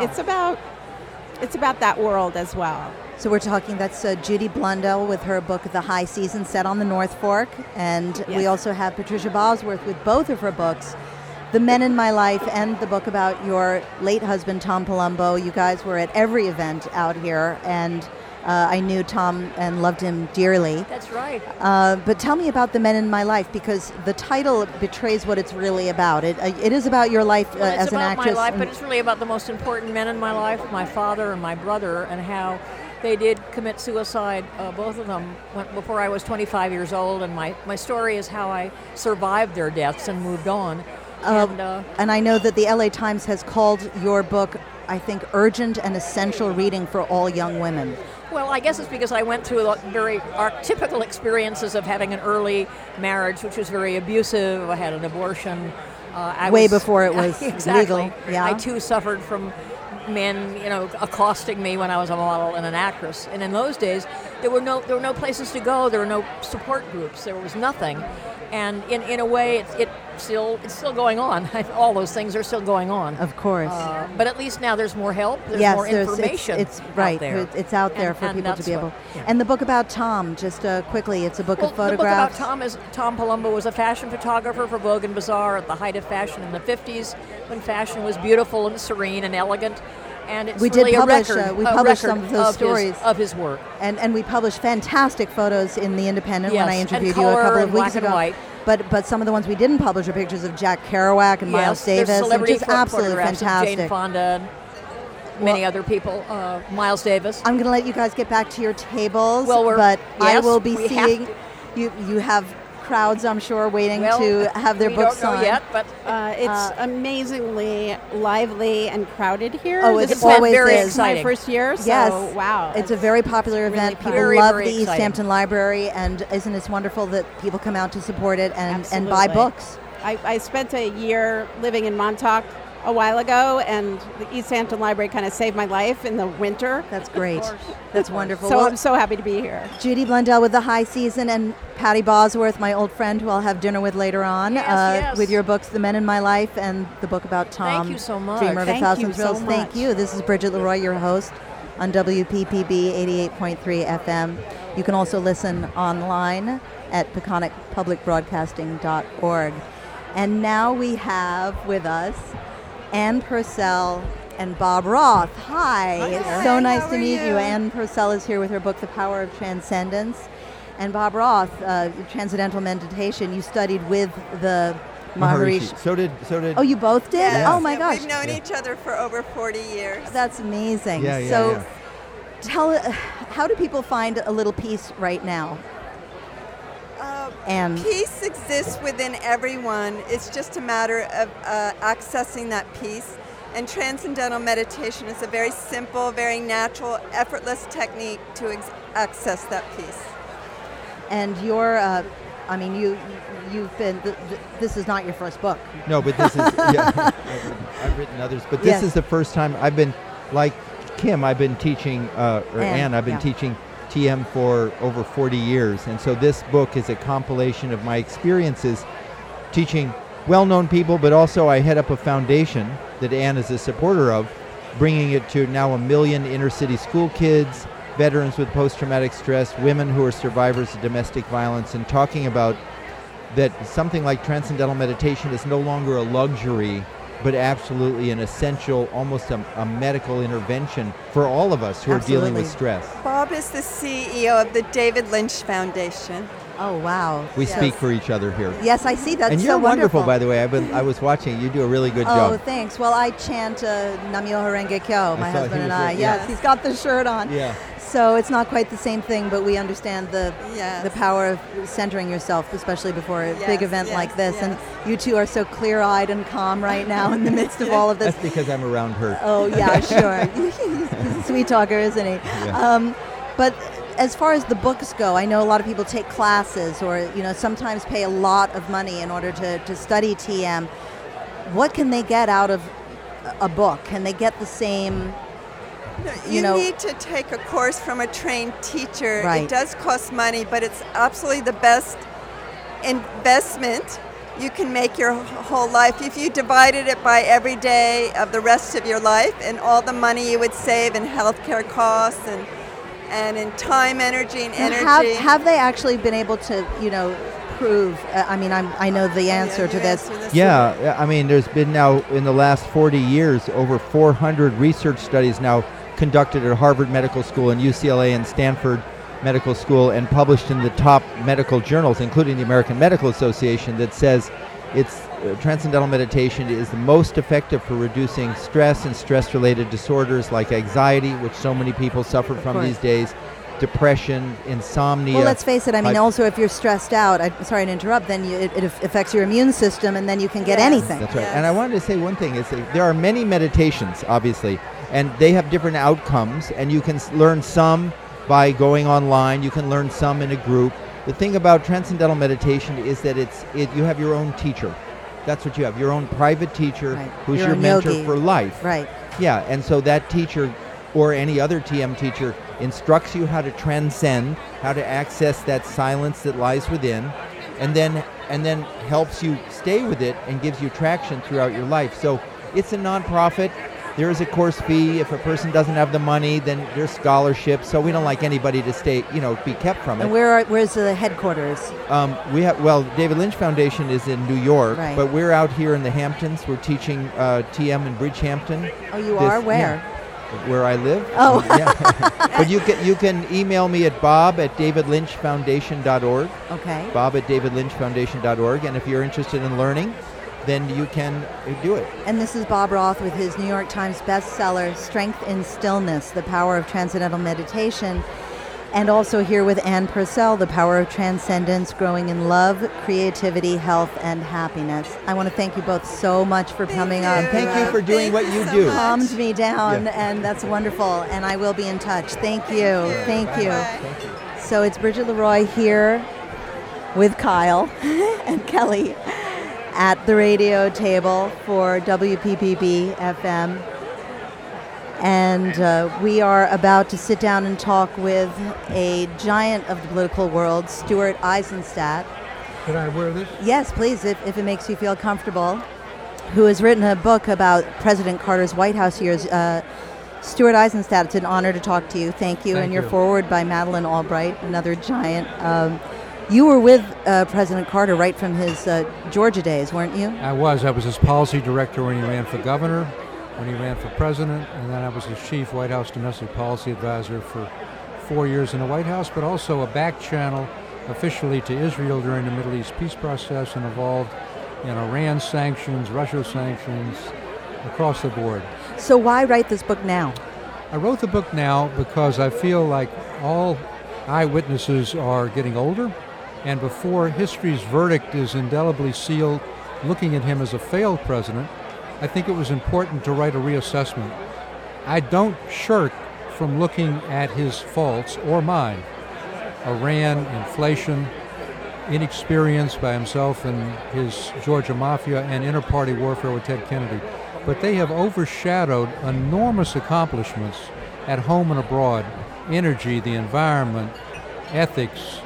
it's about that world as well. So we're talking, that's Judy Blundell with her book, The High Season, set on the North Fork. And we Yes. also have Patricia Bosworth with both of her books, The Men in My Life and the book about your late husband, Tom Palumbo. You guys were at every event out here, and I knew Tom and loved him dearly. That's right. But tell me about The Men in My Life, because the title betrays what it's really about. It is about your life Well, it's as an about actress. my life, and- but it's really about the most important men in my life, my father and my brother, and how they did commit suicide, both of them, before I was 25 years old. And my story is how I survived their deaths and moved on. And I know that the LA Times has called your book, I think, urgent and essential reading for all young women. Well, I guess it's because I went through the very archetypical experiences of having an early marriage, which was very abusive. I had an abortion. Way before it was exactly. legal, yeah. I too suffered from men, accosting me when I was a model and an actress. And in those days, there were no places to go. There were no support groups. There was nothing. And in a way, it's still going on. All those things are still going on. Of course. But at least now there's more help. There's yes, more information. It's right. out there. It's out there And- for and people to that's be able. what- yeah. And the book about Tom, just quickly, it's a book Well, of the book photographs. about Tom is Tom Palumbo was a fashion photographer for Vogue and Bazaar at the height of fashion in the 50s, when fashion was beautiful and serene and elegant. And it's we really did publish. a record, We a published record some of those stories of his work. and we published fantastic photos in the Independent when I Yes, interviewed and you a color couple and of weeks black and ago. white. But some of the ones we didn't publish are pictures of Jack Kerouac and Miles Yes, there's Davis, and celebrity just absolutely photographs of fantastic. Jane Fonda and many other people. Miles Davis. I'm going to let you guys get back to your tables, Well, but I yes, will be we have seeing you. You have crowds, I'm sure, waiting Well, to have their we books don't know signed. yet, but It's amazingly lively and crowded here. Oh, This it's is my- always very is. It's my exciting. first year, so Yes. wow. It's a very popular really event. fun. People Very, love very the East exciting. Hampton Library, and isn't it wonderful that people come out to support it and buy Absolutely. books? I spent a year living in Montauk a while ago, and the East Hampton Library kind of saved my life in the winter. That's great. That's wonderful. So Well, I'm so happy to be here. Judy Blundell with The High Season, and Patty Bosworth, my old friend who I'll have dinner with later on, Yes. with your books, The Men in My Life, and the book about Tom. Thank you so much. Dreamer of Thank a Thousand you so Thrills. Thank much. you. This is Bridget Leroy, your host on WPPB 88.3 FM. You can also listen online at peconicpublicbroadcasting.org. And now we have with us Ann Purcell and Bob Roth. Hi. It's so nice to meet you. Ann Purcell is here with her book, The Power of Transcendence. And Bob Roth, Transcendental Meditation, you studied with the Maharishi. So did. Oh, you both did? Yeah. Oh my gosh. We've known each other for over 40 years. That's amazing. Yeah, so yeah. how do people find a little peace right now? And Peace exists within everyone. It's just a matter of accessing that peace. And transcendental meditation is a very simple, very natural, effortless technique to access that peace. and you're, you've been. This is not your first book. No, but this is. Yeah, I've written others, but this is the first time I've been like Kim. I've been teaching, Anne. I've been teaching TM for over 40 years, and so this book is a compilation of my experiences teaching well-known people, but also I head up a foundation that Anne is a supporter of, bringing it to now 1 million inner-city school kids, veterans with post-traumatic stress, women who are survivors of domestic violence, and talking about that something like transcendental meditation is no longer a luxury, but absolutely an essential, almost a medical intervention for all of us who are dealing with stress. Bob is the CEO of the David Lynch Foundation. Oh, wow. We speak for each other here. Yes, I see. That's and so you're wonderful, wonderful. by the way. I was watching. You do a really good job. Oh, thanks. Well, I chant Nam-myoho Renge Kyo, my saw husband he and was I. there, Yes, yeah. he's got the shirt on. Yeah. So it's not quite the same thing, but we understand the power of centering yourself, especially before a big event like this. And you two are so clear-eyed and calm right now in the midst of all of this. That's because I'm around her. Oh, yeah, sure. He's a sweet talker, isn't he? Yeah. But as far as the books go, I know a lot of people take classes or, sometimes pay a lot of money in order to study TM. What can they get out of a book? Can they get the same... You need to take a course from a trained teacher. Right. It does cost money, but it's absolutely the best investment you can make your whole life. If you divided it by every day of the rest of your life and all the money you would save in healthcare costs and in time, energy, and energy. Have they actually been able to, prove? I know the answer to this. Yeah, I mean, there's been now, in the last 40 years, over 400 research studies now conducted at Harvard Medical School and UCLA and Stanford Medical School and published in the top medical journals, including the American Medical Association, that says it's transcendental meditation is the most effective for reducing stress and stress-related disorders like anxiety, which so many people suffer from these days, depression, insomnia. Well, let's face it. Also, if you're stressed out, sorry to interrupt, then it affects your immune system, and then you can get anything. That's right. And I wanted to say one thing is that there are many meditations, obviously, and they have different outcomes, and you can learn some by going online. You can learn some in a group. The thing about transcendental meditation is that you have your own teacher. That's what you have, your own private teacher who's your mentor yogi. for life. Right. Yeah, and so that teacher or any other TM teacher instructs you how to transcend, how to access that silence that lies within, and then helps you stay with it and gives you traction throughout your life. So it's a nonprofit. There is a course fee. If a person doesn't have the money, then there's scholarships. So we don't like anybody to be kept from it. And where's the headquarters? David Lynch Foundation is in New York, Right. but we're out here in the Hamptons. We're teaching TM in Bridgehampton. Oh, you are? Where? Yeah, where I live. Oh. Yeah. But you can email me at bob@davidlynchfoundation.org. Okay. bob@davidlynchfoundation.org. And if you're interested in learning, then you can do it. And this is Bob Roth with his New York Times bestseller, Strength in Stillness, The Power of Transcendental Meditation. And also here with Ann Purcell, The Power of Transcendence, Growing in Love, Creativity, Health, and Happiness. I want to thank you both so much for coming on. And thank you for doing what you do. Calmed me down, and that's wonderful. And I will be in touch. Thank you. Thank you. So it's Bridget Leroy here with Kyle and Kelly. at the radio table for WPPB FM. And we are about to sit down and talk with a giant of the political world, Stuart Eizenstat. Could I wear this? Yes, please, if it makes you feel comfortable. Who has written a book about President Carter's White House years. Stuart Eizenstat, it's an honor to talk to you. Thank you. Thank and you're you. forward by Madeleine Albright, another giant. You were with President Carter right from his Georgia days, weren't you? I was his policy director when he ran for governor, when he ran for president, and then I was his chief White House domestic policy advisor for 4 years in the White House, but also a back channel officially to Israel during the Middle East peace process and involved in Iran sanctions, Russia sanctions, across the board. So why write this book now? I wrote the book now because I feel like all eyewitnesses are getting older, and before history's verdict is indelibly sealed, looking at him as a failed president, I think it was important to write a reassessment. I don't shirk from looking at his faults or mine. Iran, inflation, inexperience by himself and his Georgia Mafia, and inter-party warfare with Ted Kennedy. But they have overshadowed enormous accomplishments at home and abroad. Energy, the environment, ethics,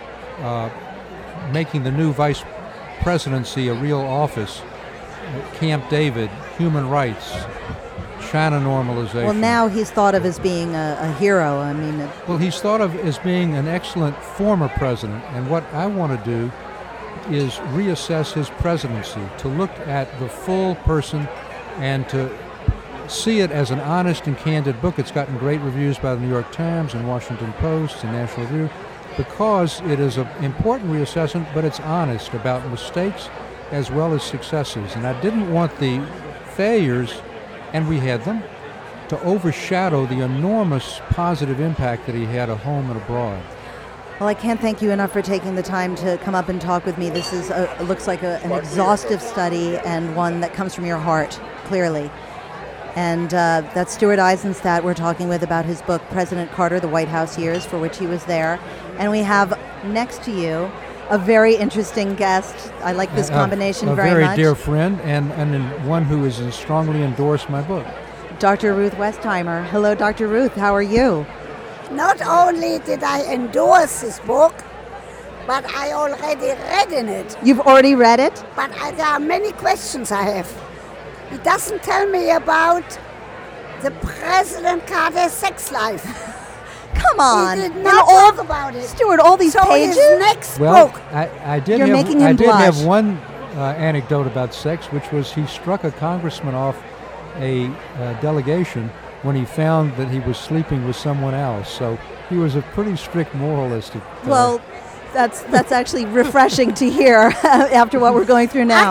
making the new vice presidency a real office, Camp David, human rights, China normalization. Well, now he's thought of as being a hero. I mean, well, he's thought of as being an excellent former president, and what I want to do is reassess his presidency, to look at the full person and to see it as an honest and candid book. It's gotten great reviews by the New York Times and Washington Post and National Review because it is an important reassessment, but it's honest about mistakes as well as successes. And I didn't want the failures, and we had them, to overshadow the enormous positive impact that he had at home and abroad. well, I can't thank you enough for taking the time to come up and talk with me. This is looks like an exhaustive study and one that comes from your heart, clearly. And that's Stuart Eizenstat we're talking with about his book, President Carter, The White House Years, for which he was there. And we have next to you a very interesting guest. I like this combination very much. A very dear friend and one who has strongly endorsed my book. Dr. Ruth Westheimer. Hello, Dr. Ruth. How are you? Not only did I endorse this book, but I already read in it. You've already read it? But there are many questions I have. It doesn't tell me about the President Carter's sex life. Come on. He did not talk about it. Stuart, all these pages? His next Well, book. I did You're have, making him I did blush. have one anecdote about sex, which was he struck a congressman off a delegation when he found that he was sleeping with someone else. So he was a pretty strict moralist. Well, that's actually refreshing to hear after what we're going through now.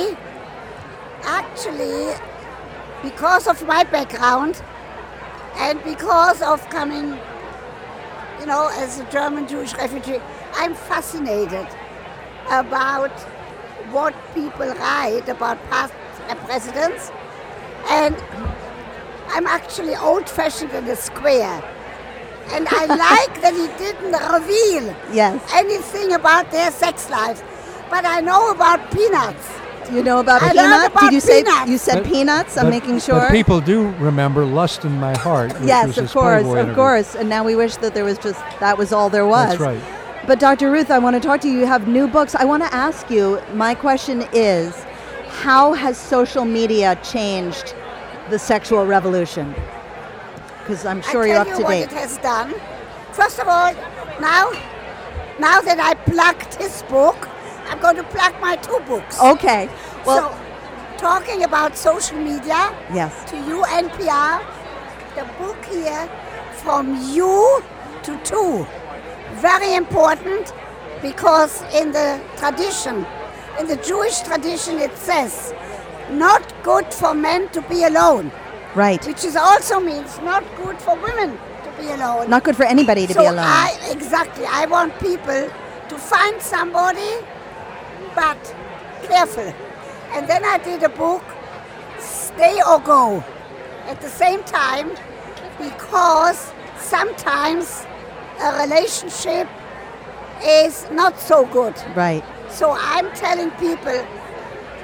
Actually, because of my background and because of coming, as a German Jewish refugee, I'm fascinated about what people write about past presidents. And I'm actually old-fashioned in the square. And I like that he didn't reveal anything about their sex lives. But I know about peanuts. You know about I peanuts? learned about Did you peanuts. say you said peanuts? I'm making sure. But people do remember Lust in My Heart, which Yes, was of his course, Playboy of interview. course. And now we wish that that was all there was. That's right. But Dr. Ruth, I want to talk to you. You have new books. I want to ask you, my question is, how has social media changed the sexual revolution? Because I'm sure you're up to I tell you date. what it has done. First of all, now that I plugged his book, I'm going to plug my two books. Okay. Well, so, talking about social media, yes. To you, NPR, the book here, From You to Two. Very important because in the tradition, in the Jewish tradition, it says, not good for men to be alone. Right. Which is also means not good for women to be alone. Not good for anybody to be alone. Exactly. I want people to find somebody, but careful. And then I did a book, Stay or Go, at the same time, because sometimes a relationship is not so good. Right. So I'm telling people,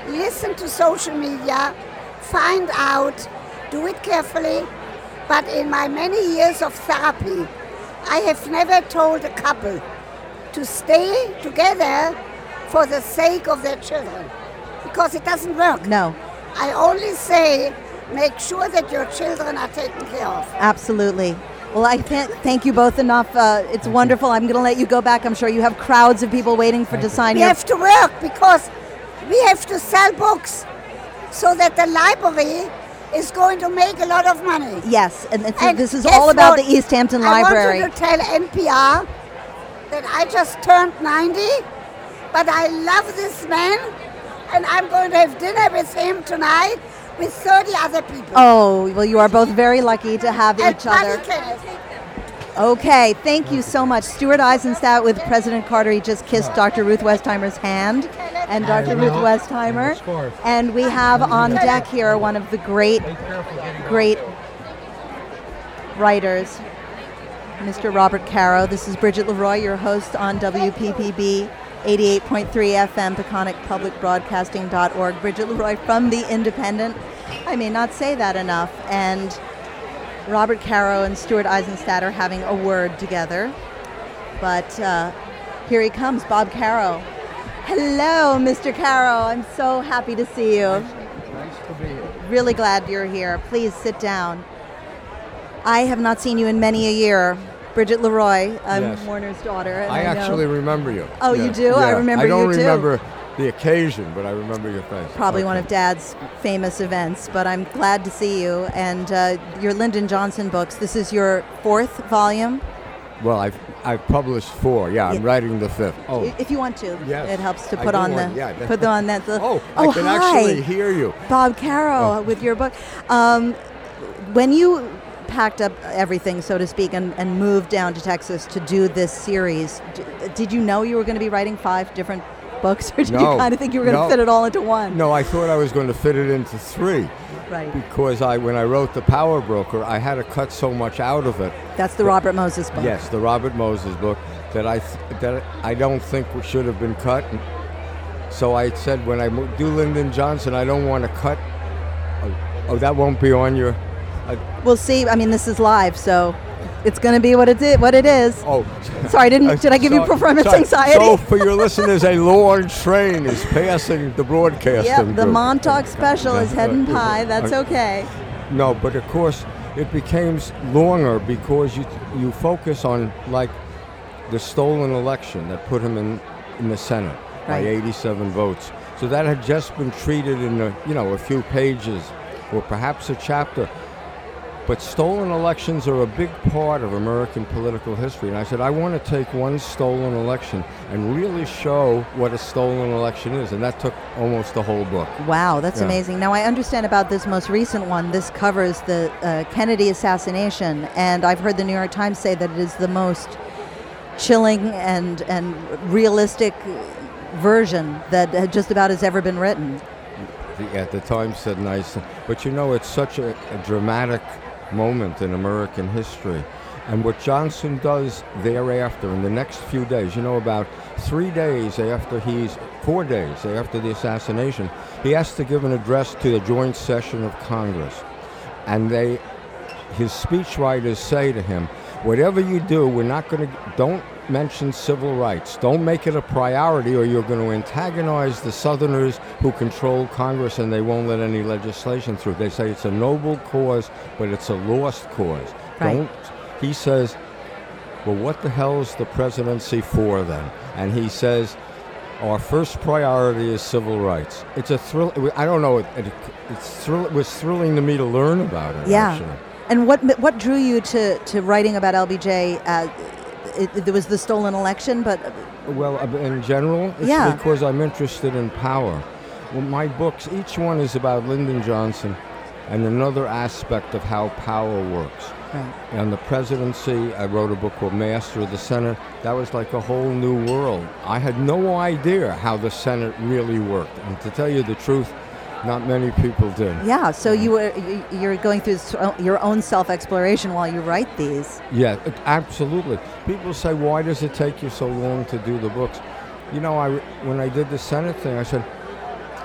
listen to social media, find out, do it carefully. But in my many years of therapy, I have never told a couple to stay together for the sake of their children, because it doesn't work. No. I only say make sure that your children are taken care of. Absolutely. Well, I can't thank you both enough. It's wonderful. I'm going to let you go back. I'm sure you have crowds of people waiting to sign We your... have to work because we have to sell books so that the library is going to make a lot of money. Yes, and this is guess all about what? the East Hampton Library. I wanted to tell NPR that I just turned 90, but I love this man, and I'm going to have dinner with him tonight with 30 other people. Oh, well, you are both very lucky to have And each other. Buddy Kenneth. Okay, thank you so much. Stuart Eisenstadt with President Carter. He just kissed Dr. Ruth Westheimer's hand, and Dr. Ruth Westheimer. And we have on deck here one of the great writers, Mr. Robert Caro. This is Bridget Leroy, your host on WPPB 88.3 FM, PequonetPublicBroadcasting.org. Bridget Leroy from The Independent. I may not say that enough. And Robert Caro and Stuart Eisenstadt are having a word together. But here he comes, Bob Caro. Hello, Mr. Caro. I'm so happy to see you. Nice to be here. Really glad you're here. Please sit down. I have not seen you in many a year. Bridget Leroy, I'm Yes. Warner's daughter. And I know- actually remember you. Oh, you do? I remember I don't you too. remember the occasion, but I remember your face. Probably one of Dad's famous events, but I'm glad to see you. And your Lyndon Johnson books, this is your 4th volume. Well, I've published 4. Yeah, I'm writing the 5th. Oh, If you want to, Yes. it helps to I put do on the want- yeah, put on that. I can hi. actually hear you. Bob Caro with your book. When you packed up everything, so to speak, and moved down to Texas to do this series, did you know you were going to be writing 5 different books, or did you kind of think you were going to fit it all into one? No, I thought I was going to fit it into 3. Right. Because when I wrote The Power Broker, I had to cut so much out of it. That's the Robert Moses book. Yes, the Robert Moses book that I don't think should have been cut. So I said, when I do Lyndon Johnson, I don't want to cut. Oh, that won't be on your. We'll see. I mean, this is live, so it's going to be what it is. Oh, sorry. Did I give you performance anxiety? So for your listeners, a long train is passing the broadcasting. Yep, the booth. Montauk special is heading by. That's okay. No, but of course it becomes longer because you focus on like the stolen election that put him in the Senate by 87 votes. So that had just been treated in a few pages or perhaps a chapter. But stolen elections are a big part of American political history. And I said, I want to take one stolen election and really show what a stolen election is. And that took almost the whole book. Wow, that's Yeah. amazing. Now, I understand about this most recent one. This covers the Kennedy assassination. And I've heard the New York Times say that it is the most chilling and realistic version that just about has ever been written. The Times said nice. But it's such a dramatic moment in American history. And what Johnson does thereafter, in the next few days, about 4 days after the assassination, he has to give an address to the joint session of Congress. And his speechwriters say to him, whatever you do, don't mention civil rights. Don't make it a priority or you're going to antagonize the Southerners who control Congress and they won't let any legislation through. They say it's a noble cause, but it's a lost cause. Right. He says, well, what the hell is the presidency for then? And he says, our first priority is civil rights. It's a thrill. I don't know. It was thrilling to me to learn about it. Yeah. Actually. And what drew you to writing about LBJ? There was the stolen election, but... Well, in general, it's because I'm interested in power. Well, my books, each one is about Lyndon Johnson and another aspect of how power works. Right. And the presidency, I wrote a book called Master of the Senate. That was like a whole new world. I had no idea how the Senate really worked. And to tell you the truth, not many people did. Yeah, so you're going through your own self-exploration while you write these. Yeah, absolutely. People say, why does it take you so long to do the books? When I did the Senate thing, I said,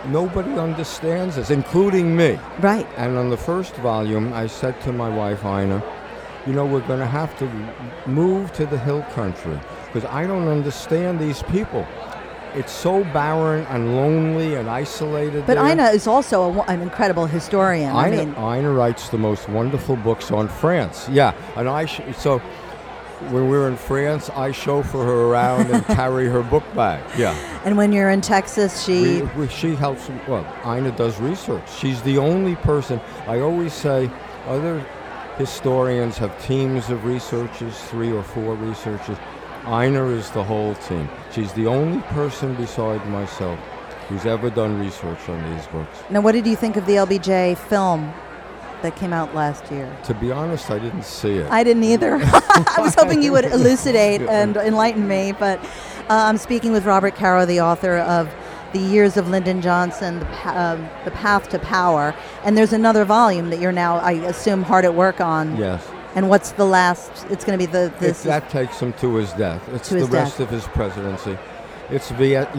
nobody understands this, including me. Right. And on the first volume, I said to my wife, Ina, you know, we're going to have to move to the hill country because I don't understand these people. It's so barren and lonely and isolated. But there. Ina is also an incredible historian. Ina writes the most wonderful books on France. Yeah, and so when we're in France, I chauffeur her around and carry her book bag. Yeah. And when you're in Texas, she helps. Well, Ina does research. She's the only person. I always say, other historians have teams of researchers, 3 or 4 researchers. Ina is the whole team. She's the only person beside myself who's ever done research on these books. Now, what did you think of the LBJ film that came out last year? To be honest, I didn't see it. I didn't either. I was hoping you would elucidate and enlighten me, but I'm speaking with Robert Caro, the author of The Years of Lyndon Johnson, The Path to Power, and there's another volume that you're now, I assume, hard at work on. Yes. And what's the last? It's going to be that takes him to his death. It's the rest of his presidency. It's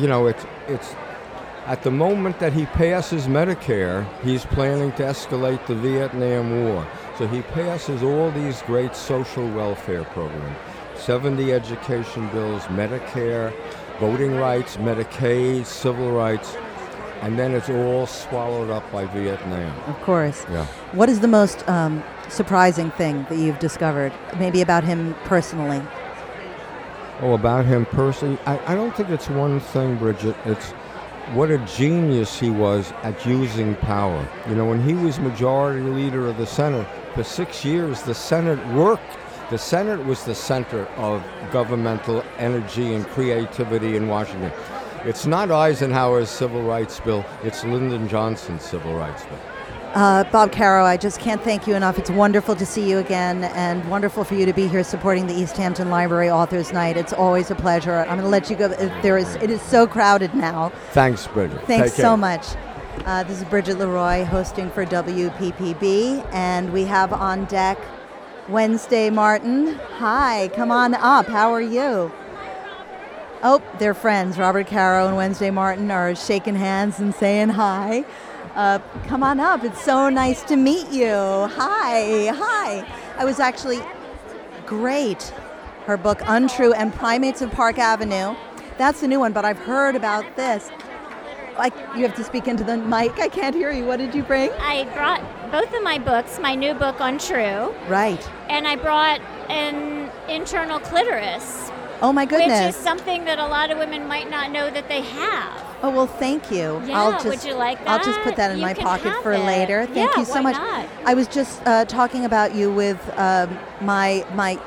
it's at the moment that he passes Medicare, he's planning to escalate the Vietnam War. So he passes all these great social welfare programs, 70 education bills, Medicare, voting rights, Medicaid, civil rights, and then it's all swallowed up by Vietnam. Of course. Yeah. What is the most surprising thing that you've discovered, maybe about him personally? Oh, about him personally? I don't think it's one thing, Bridget. It's what a genius he was at using power. You know, when he was majority leader of the Senate, for 6 years the Senate worked. The Senate was the center of governmental energy and creativity in Washington. It's not Eisenhower's civil rights bill, it's Lyndon Johnson's civil rights bill. Bob Caro, I just can't thank you enough. It's wonderful to see you again and wonderful for you to be here supporting the East Hampton Library Authors Night. It's always a pleasure. I'm going to let you go. It is so crowded now. Thanks, Bridget. Thanks so much. This is Bridget Leroy hosting for WPPB, and we have on deck Wednesday Martin. Hi, come on up. How are you? Oh, they're friends. Robert Caro and Wednesday Martin are shaking hands and saying hi. Come on up. It's so nice to meet you. Hi. I was actually great. Her book, Untrue and Primates of Park Avenue. That's the new one, but I've heard about this. You have to speak into the mic. I can't hear you. What did you bring? I brought both of my books, my new book, Untrue. Right. And I brought an internal clitoris. Oh, my goodness. Which is something that a lot of women might not know that they have. Oh, well, thank you. Yeah, would you like that? I'll just put that in my pocket for later. Thank you so much. Not? I was just talking about you with my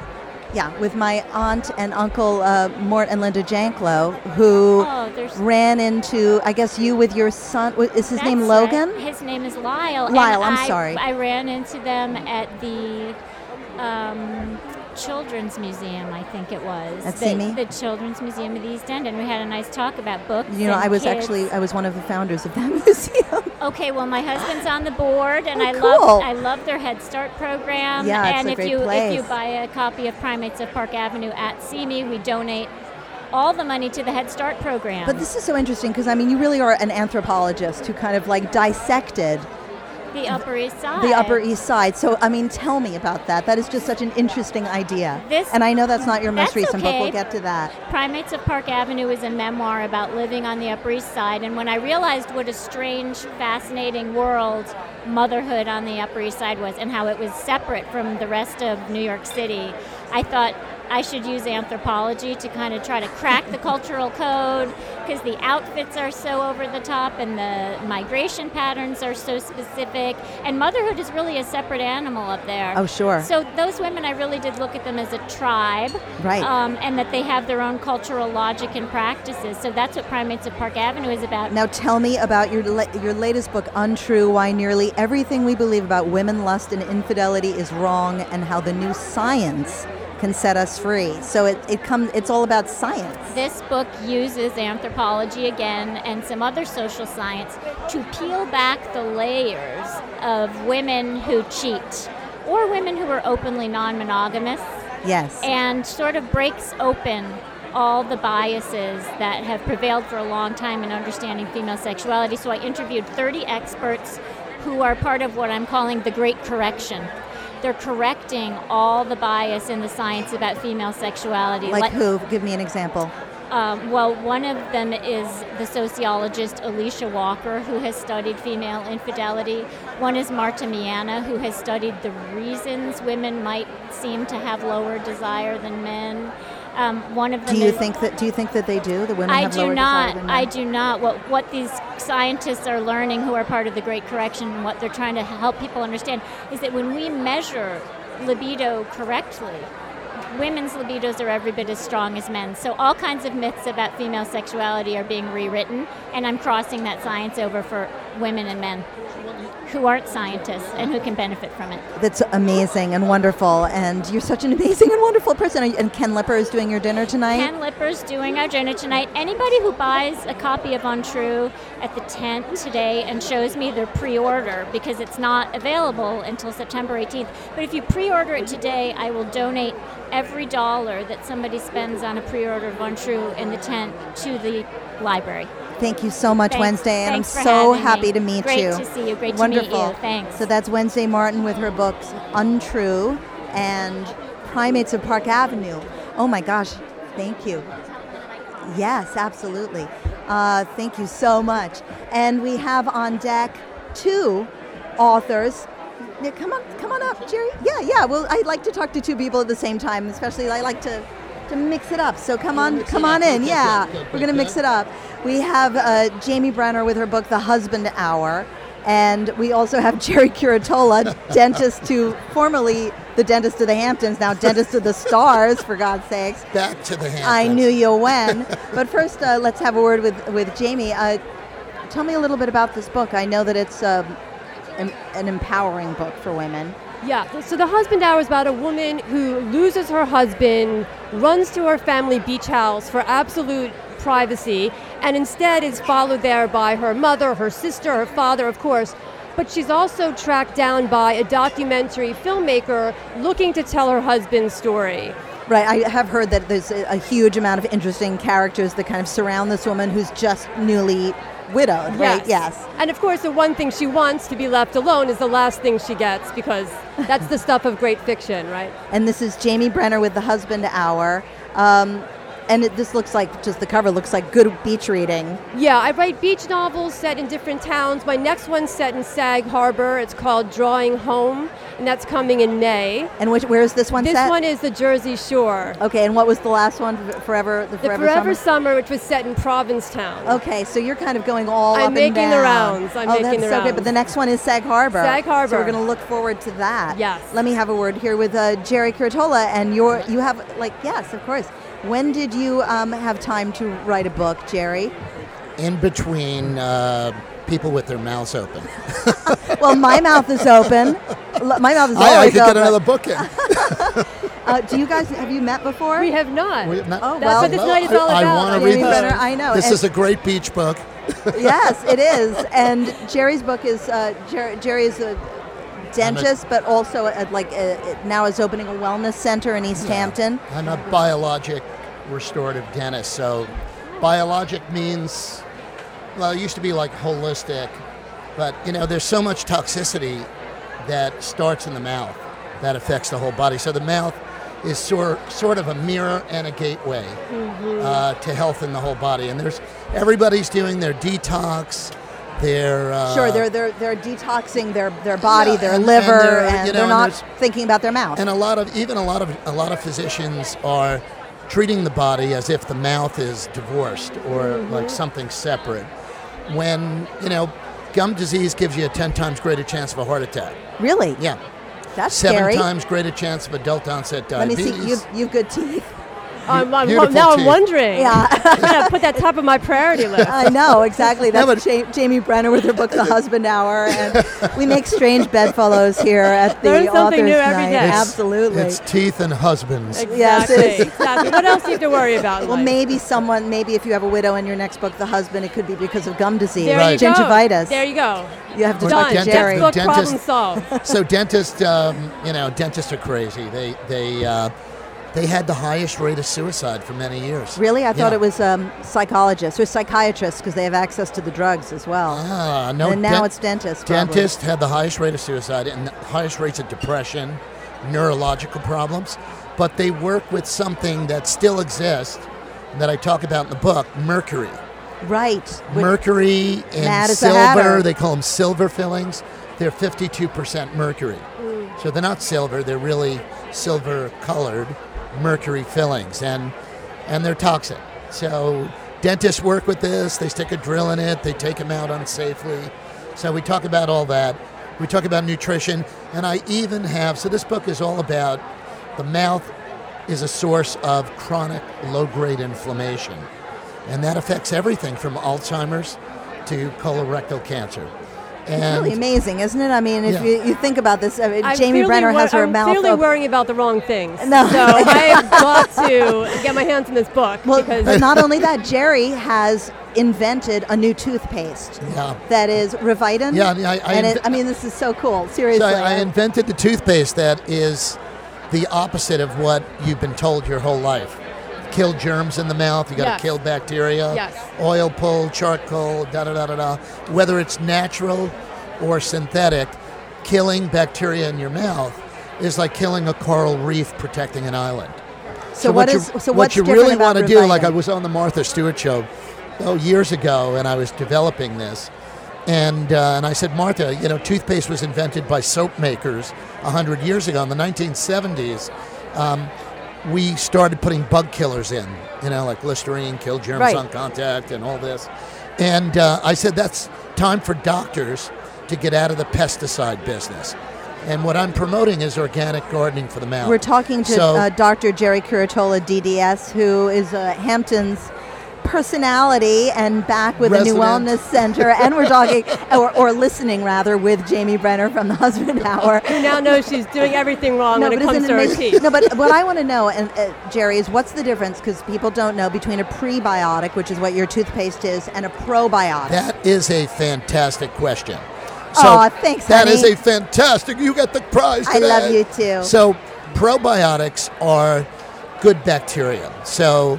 aunt and uncle Mort and Linda Janklow, who ran into, I guess, you with your son. Is his name Logan? Right. His name is Lyle. Lyle, and I'm sorry. I ran into them at the Children's Museum, I think it was. At CME? The Children's Museum of the East End, and we had a nice talk about books. You know, and I was kids. one of the founders of that museum. Okay, well, my husband's on the board, and cool. I love their Head Start program. Yeah, it's and a great place. If you buy a copy of Primates of Park Avenue at CME, we donate all the money to the Head Start program. But this is so interesting because, I mean, you really are an anthropologist who kind of dissected the Upper East Side. The Upper East Side. So, I mean, tell me about that. That is just such an interesting idea. And I know that's not your most recent book. We'll get to that. Primates of Park Avenue is a memoir about living on the Upper East Side. And when I realized what a strange, fascinating world motherhood on the Upper East Side was and how it was separate from the rest of New York City, I thought I should use anthropology to kind of try to crack the cultural code, because the outfits are so over the top and the migration patterns are so specific, and motherhood is really a separate animal up there. Oh, sure. So those women, I really did look at them as a tribe, right? And that they have their own cultural logic and practices. So that's what Primates of Park Avenue is about. Now tell me about your latest book, Untrue, Why Nearly Everything We Believe About Women, Lust, and Infidelity is Wrong, and How the New Science Can Set Us Free. So it's all about science. This book uses anthropology again and some other social science to peel back the layers of women who cheat or women who are openly non-monogamous. Yes. And sort of breaks open all the biases that have prevailed for a long time in understanding female sexuality. So I interviewed 30 experts who are part of what I'm calling the Great Correction. They're correcting all the bias in the science about female sexuality. Like who? Give me an example. Well, one of them is the sociologist Alicia Walker, who has studied female infidelity. One is Marta Miana, who has studied the reasons women might seem to have lower desire than men. One of them. Do you think that they do? The women have lower desire than men? I do not. What these scientists are learning, who are part of the Great Correction, and what they're trying to help people understand, is that when we measure libido correctly, women's libidos are every bit as strong as men's. So all kinds of myths about female sexuality are being rewritten, and I'm crossing that science over for women and men who aren't scientists and who can benefit from it. That's amazing and wonderful, and you're such an amazing and wonderful person. And Ken Lipper is doing your dinner tonight? Ken Lipper's doing our dinner tonight. Anybody who buys a copy of Untrue at the tent today and shows me their pre-order, because it's not available until September 18th, but if you pre-order it today, I will donate every dollar that somebody spends on a pre-order of Untrue in the tent to the library. Thank you so much, Thanks. Wednesday, and Thanks I'm for so having happy me. to meet Great you. to see you. Great Wonderful. to meet you. Thanks. So that's Wednesday Martin with her books Untrue and Primates of Park Avenue. Oh my gosh, thank you. Yes, absolutely. Thank you so much. And we have on deck 2 authors. Yeah, come on up, Jerry. Yeah. Well, I like to talk to 2 people at the same time, especially I like to mix it up. So come on in. Yeah, we're going to mix it up. We have Jamie Brenner with her book, The Husband Hour. And we also have Jerry Curatola, dentist to formerly the dentist of the Hamptons, now dentist of the stars, for God's sakes. Back to the Hamptons. I knew you when. But first, let's have a word with Jamie. Tell me a little bit about this book. I know that it's an empowering book for women. Yeah, so The Husband Hour is about a woman who loses her husband, runs to her family beach house for absolute privacy, and instead is followed there by her mother, her sister, her father, of course. But she's also tracked down by a documentary filmmaker looking to tell her husband's story. Right, I have heard that there's a huge amount of interesting characters that kind of surround this woman who's just newly widowed, right? Yes. And of course, the one thing she wants, to be left alone, is the last thing she gets, because that's the stuff of great fiction, right? And this is Jamie Brenner with The Husband Hour. And this looks like, just the cover looks like good beach reading. Yeah, I write beach novels set in different towns. My next one's set in Sag Harbor. It's called Drawing Home, and that's coming in May. And where is this one set? This one is the Jersey Shore. Okay, and what was the last one, Forever Summer, which was set in Provincetown. Okay, so you're kind of going all up I'm and making down. the rounds. I'm making the that's so rounds. good. But the next one is Sag Harbor. Sag Harbor. So we're going to look forward to that. Yes. Let me have a word here with Jerry Curatola, and you have, yes, of course. When did you have time to write a book, Jerry? In between people with their mouths open. Well, my mouth is open. My mouth is always open. I could get another book in. Do you guys, have you met before? We have not. We have not. Oh, That's what this night is all about. I want to read this. I know. This is a great beach book. Yes, it is. And Jerry's book is, Jerry is a dentist, but also now is opening a wellness center in East Hampton. I'm a biologic restorative dentist. So biologic means, well, it used to be like holistic, but there's so much toxicity that starts in the mouth that affects the whole body. So the mouth is sort of a mirror and a gateway to health in the whole body. And everybody's doing their detox. They're detoxing their body, their liver, and they're not thinking about their mouth. And a lot of physicians are treating the body as if the mouth is divorced or like something separate. When gum disease gives you a 10 times greater chance of a heart attack. Really? Yeah. That's 7 scary. times greater chance of adult onset diabetes. Let me see. You have good teeth. I'm wondering. Yeah. I'm going to put that top of my priority list. I know, exactly. That's Jamie Brenner with her book, The Husband Hour. And we make strange bedfellows here at the Learn something Authors new every Night. day. Absolutely. It's teeth and husbands. Exactly. Yes, it is. Exactly. What else do you have to worry about? Well, maybe if you have a widow in your next book, The Husband, it could be because of gum disease. There you go. Gingivitis. There you go. You have to Done. talk to Jerry. Textbook problem solved. So dentists are crazy. They they had the highest rate of suicide for many years. Really? I thought Yeah. it was psychologists or psychiatrists because they have access to the drugs as well. No, and now it's dentists. probably. Dentists had the highest rate of suicide and the highest rates of depression, neurological problems, but they work with something that still exists that I talk about in the book, mercury. Right. Mercury Mad and as a hatter. silver, they call them silver fillings. They're 52% mercury. So they're not silver, they're really silver colored mercury fillings, and they're toxic. So dentists work with this, they stick a drill in it, they take them out unsafely. So we talk about all that. We talk about nutrition, and I even have, so this book is all about the mouth is a source of chronic low-grade inflammation, and that affects everything from Alzheimer's to colorectal cancer. It's really amazing, isn't it? I mean, if Yeah. you think about this, I'm Jamie clearly Brenner has her I'm mouth clearly open. worrying about the wrong things. No. So I have got to get my hands in this book. Well, because but not only that, Jerry has invented a new toothpaste that is Revitin. Yeah, I mean, this is so cool. Seriously. So I invented the toothpaste that is the opposite of what you've been told your whole life. Kill germs in the mouth, you got to Yes. kill bacteria, Yes. oil pull, charcoal, da-da-da-da-da. Whether it's natural or synthetic, killing bacteria in your mouth is like killing a coral reef protecting an island. What what you different really about want to do, like Revitin? I was on the Martha Stewart show years ago, and I was developing this, and I said, Martha, toothpaste was invented by soap makers 100 years ago in the 1970s. We started putting bug killers in, like Listerine, kill germs Right. on contact, and all this. And I said, that's time for doctors to get out of the pesticide business. And what I'm promoting is organic gardening for the mouth. We're talking to So- Dr. Jerry Curatola, DDS, who is Hampton's personality and back with a new Resident. wellness center. And we're talking, or listening rather, with Jamie Brenner from the Husband Hour. who now knows she's doing everything wrong when it but comes isn't to her amazing? teeth. No, but what I want to know, and Jerry, is what's the difference, because people don't know, between a prebiotic, which is what your toothpaste is, and a probiotic. That is a fantastic question. Aw, thanks, That honey. is a fantastic. You get the prize I today. love you too. So probiotics are good bacteria. So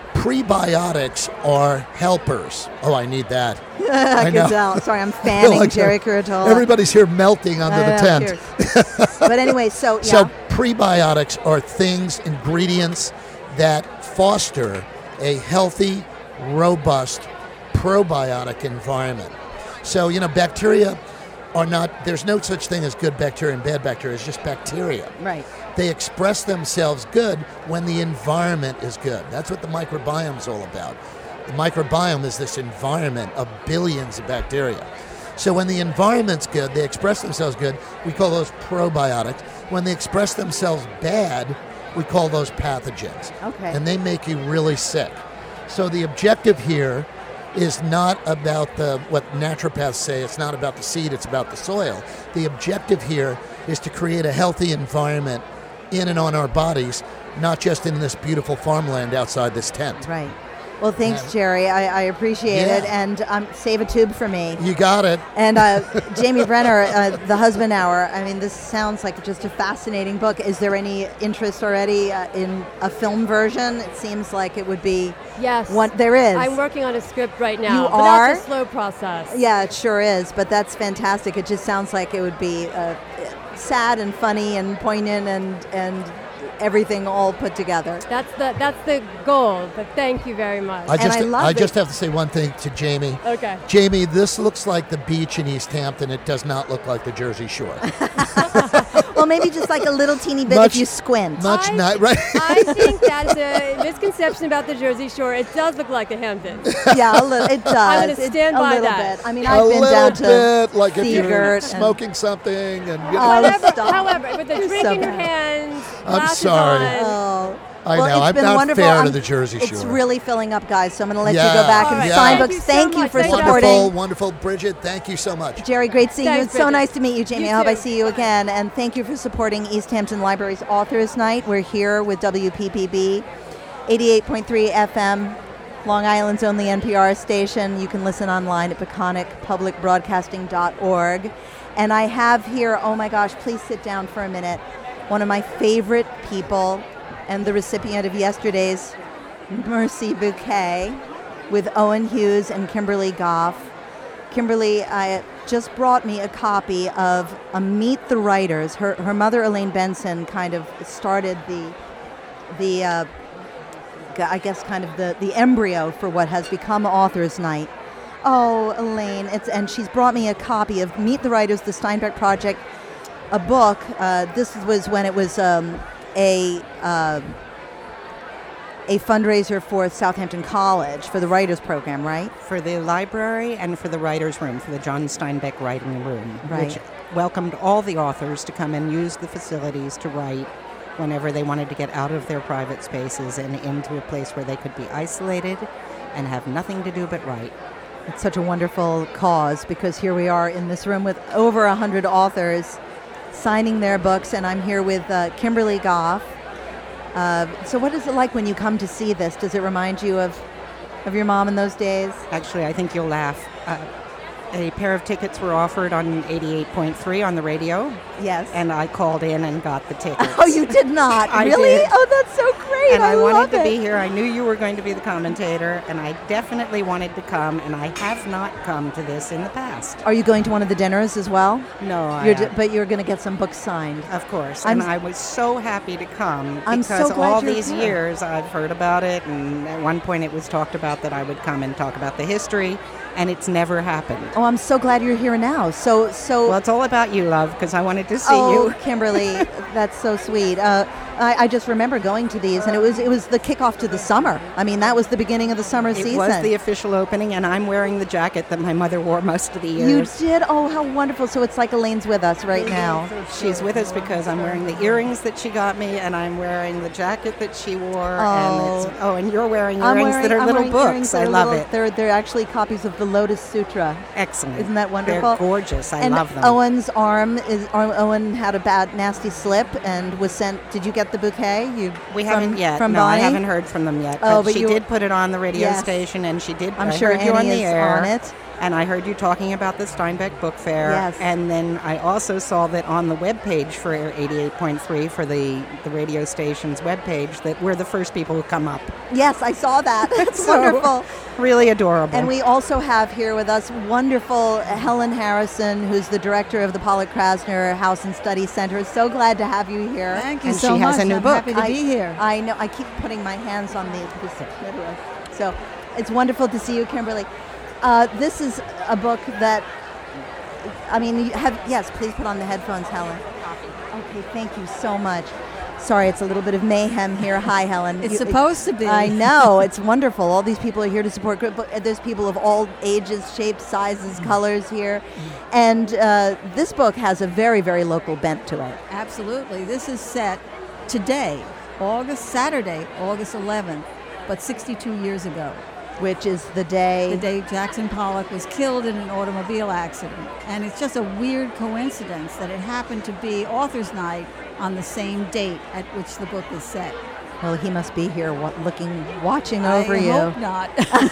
prebiotics are helpers. Oh, I need that. I know. can tell. Sorry, I'm fanning Like Jerry Curatola. Everybody's here melting under the tent. Cheers. But anyway, so yeah. So prebiotics are things, ingredients that foster a healthy, robust probiotic environment. So, bacteria are not, there's no such thing as good bacteria and bad bacteria, it's just bacteria. Right. They express themselves good when the environment is good. That's what the microbiome is all about. The microbiome is this environment of billions of bacteria. So when the environment's good, they express themselves good, we call those probiotics. When they express themselves bad, we call those pathogens. Okay. And they make you really sick. So the objective here is not about what naturopaths say, it's not about the seed, it's about the soil. The objective here is to create a healthy environment in and on our bodies, not just in this beautiful farmland outside this tent. Right. Well, thanks, Jerry. I appreciate it. And save a tube for me. You got it. And Jamie Brenner, The Husband Hour. I mean, this sounds like just a fascinating book. Is there any interest already in a film version? It seems like it would be. Yes. There is. I'm working on a script right now. You but are? That's a slow process. Yeah, it sure is. But that's fantastic. It just sounds like it would be sad and funny and poignant and everything all put together. That's the goal. But thank you very much. I just have to say one thing to Jamie. Okay. Jamie, this looks like the beach in East Hampton. It does not look like the Jersey Shore. Well, maybe just like a little teeny bit if you squint. Right? I think that's a misconception about the Jersey Shore. It does look like the Hamptons. Yeah, it does. I'm going to stand a by little that. bit. I mean, I've been down to bit, like if you're Seagirt and- smoking something and However, with the You're drink so in your bad. hands, I'm glasses sorry. on. Oh. I Well, know. it's I'm been not wonderful. fair to the Jersey It's Shore. really filling up, guys. So I'm going to let you Yeah. go back and All right. sign Thank books. you so Thank you much. for Thank you. supporting. Wonderful, wonderful. Bridget, thank you so much. Jerry, great seeing you. Thanks, It's so Bridget. nice to meet you, Jamie. You I hope I too. see you again. And thank you for supporting East Hampton Library's Authors Night. We're here with WPPB, 88.3 FM, Long Island's only NPR station. You can listen online at peconicpublicbroadcasting.org. And I have here, oh my gosh, please sit down for a minute, one of my favorite people and the recipient of yesterday's Mercy Bouquet with Owen Hughes and Kimberly Goff. Kimberly just brought me a copy of Meet the Writers. Her mother, Elaine Benson, kind of started the embryo for what has become Authors Night. Oh, Elaine, and she's brought me a copy of Meet the Writers, the Steinbeck Project, a book. This was when it was a fundraiser for Southampton College for the Writers Program, right? For the library and for the Writers Room, for the John Steinbeck Writing Room, right, which welcomed all the authors to come and use the facilities to write whenever they wanted to get out of their private spaces and into a place where they could be isolated and have nothing to do but write. It's such a wonderful cause, because here we are in this room with over 100 authors signing their books, and I'm here with Kimberly Goff. So what is it like when you come to see this? Does it remind you of your mom in those days? Actually, I think you'll laugh. A pair of tickets were offered on 88.3 on the radio. Yes. And I called in and got the tickets. Oh, you did not? I really? did. Oh, that's so great. And I wanted love to it. be here. I knew you were going to be the commentator, and I definitely wanted to come, and I have not come to this in the past. Are you going to one of the dinners as well? No, but you're going to get some books signed. Of course. And I was so happy to come I'm because so glad all you're these here. years I've heard about it, and at one point it was talked about that I would come and talk about the history, and it's never happened. Oh, I'm so glad you're here now. So well, it's all about you, love, because I wanted to see you. you. Kimberly, that's so sweet. I just remember going to these, and it was the kickoff to the summer. I mean, that was the beginning of the summer season. It was the official opening, and I'm wearing the jacket that my mother wore most of the years. You did? Oh, how wonderful. So it's like Elaine's with us right now. She's with us because I'm wearing the earrings that she got me, and I'm wearing the jacket that she wore. And you're wearing earrings that are little books. I love it. They're actually copies of the Lotus Sutra. Excellent. Isn't that wonderful? They're gorgeous. I love them. Owen's Owen had a nasty slip and was sent. Did you get the bouquet? We haven't yet. From no, Bonnie? I haven't heard from them yet. But she did put it on the radio station, and she did. I'm I sure heard you on Annie the is air, on it. and I heard you talking about the Steinbeck Book Fair. Yes. And then I also saw that on the webpage for 88.3 for the radio station's webpage that we're the first people who come up. Yes, I saw that. That's So, wonderful. Really adorable. And we also have here with us wonderful Helen Harrison, who's the director of the Pollock Krasner House and Study Center. So glad to have you here. Thank you so much. Has a new book. Happy to be here. I know. I keep putting my hands on the clitoris. So it's wonderful to see you, Kimberly. This is a book that, I mean, yes, please put on the headphones, Helen. Okay, thank you so much. Sorry, it's a little bit of mayhem here. Hi, Helen. It's supposed to be. I know. It's wonderful. All these people are here to support. There's people of all ages, shapes, sizes, colors here. And this book has a very, very local bent to it. Absolutely. This is set today, Saturday, August 11th, but 62 years ago. Which is the day Jackson Pollock was killed in an automobile accident. And it's just a weird coincidence that it happened to be Authors Night on the same date at which the book is set. Well, he must be here watching over you. I hope not.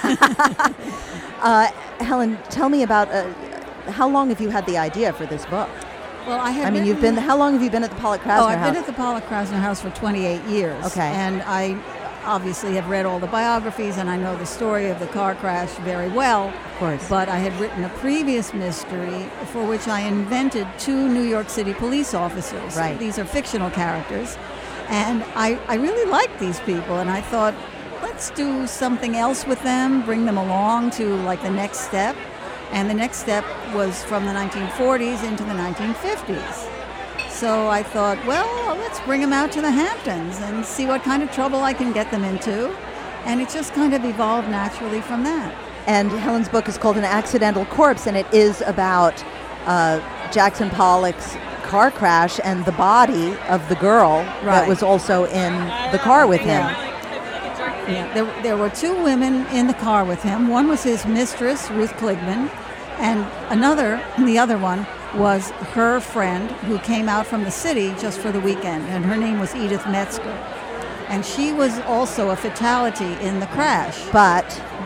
Helen, tell me about how long have you had the idea for this book? Well, how long have you been at the Pollock Krasner House? I've been at the Pollock Krasner House for 28 years. Okay. And I obviously have read all the biographies, and I know the story of the car crash very well. Of course. But I had written a previous mystery for which I invented 2 New York City police officers. Right. These are fictional characters. And I really liked these people, and I thought, let's do something else with them, bring them along to like the next step. And the next step was from the 1940s into the 1950s. So I thought, well, let's bring them out to the Hamptons and see what kind of trouble I can get them into. And it just kind of evolved naturally from that. And Helen's book is called An Accidental Corpse, and it is about Jackson Pollock's car crash and the body of the girl that was also in the car with him. Yeah. There were 2 women in the car with him. One was his mistress, Ruth Kligman, and the other one was her friend who came out from the city just for the weekend, and her name was Edith Metzger. And she was also a fatality in the crash. But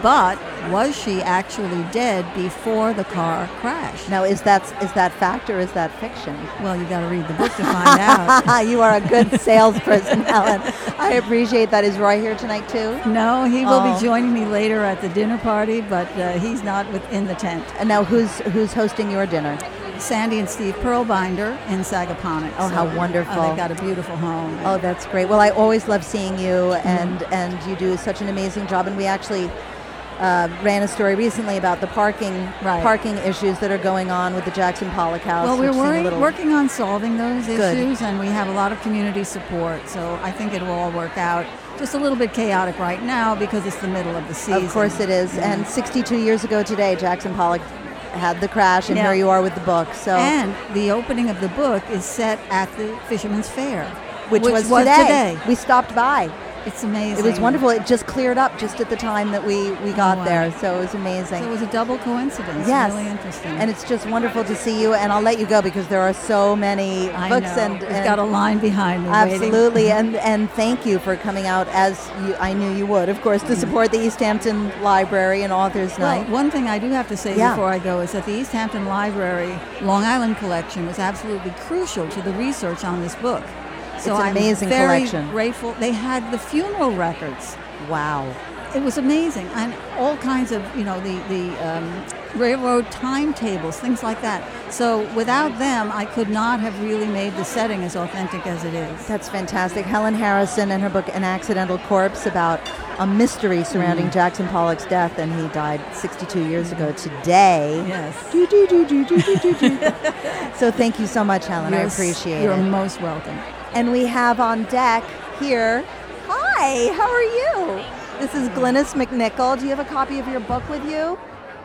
but was she actually dead before the car crashed? Now, is that fact or is that fiction? Well, you got to read the book to find out. You are a good salesperson, Helen. I appreciate that. Is Roy here tonight too? No, he will be joining me later at the dinner party, but he's not within the tent. And now, who's hosting your dinner? Sandy and Steve Pearlbinder in Sagaponack. Oh, how wonderful. They've got a beautiful home. Oh, that's great. Well, I always love seeing you, and you do such an amazing job. And we actually ran a story recently about the parking issues that are going on with the Jackson Pollock House. Well, we're working on solving those issues, and we have a lot of community support, so I think it will all work out. Just a little bit chaotic right now because it's the middle of the season. Of course it is. And 62 years ago today, Jackson Pollock had the crash, and here you are with the book. So, and the opening of the book is set at the Fisherman's Fair, which was today. We stopped by. It's amazing. It was wonderful. It just cleared up just at the time that we got there, so it was amazing. So it was a double coincidence. Yes. Really interesting. And it's just wonderful to see you, and I'll let you go because there are so many books. We've got a line behind me. Absolutely, and thank you for coming out, as I knew you would, of course, to support the East Hampton Library and Authors Night. Well, one thing I do have to say before I go is that the East Hampton Library Long Island collection was absolutely crucial to the research on this book. So it's an amazing collection. I'm very grateful. They had the funeral records. Wow. It was amazing. And all kinds of, the railroad timetables, things like that. So without them, I could not have really made the setting as authentic as it is. That's fantastic. Helen Harrison and her book, An Accidental Corpse, about a mystery surrounding Jackson Pollock's death, and he died 62 years ago today. Yes. So thank you so much, Helen. I appreciate it. You're most welcome. And we have on deck here, hi, how are you? This is Glynis McNichol. Do you have a copy of your book with you?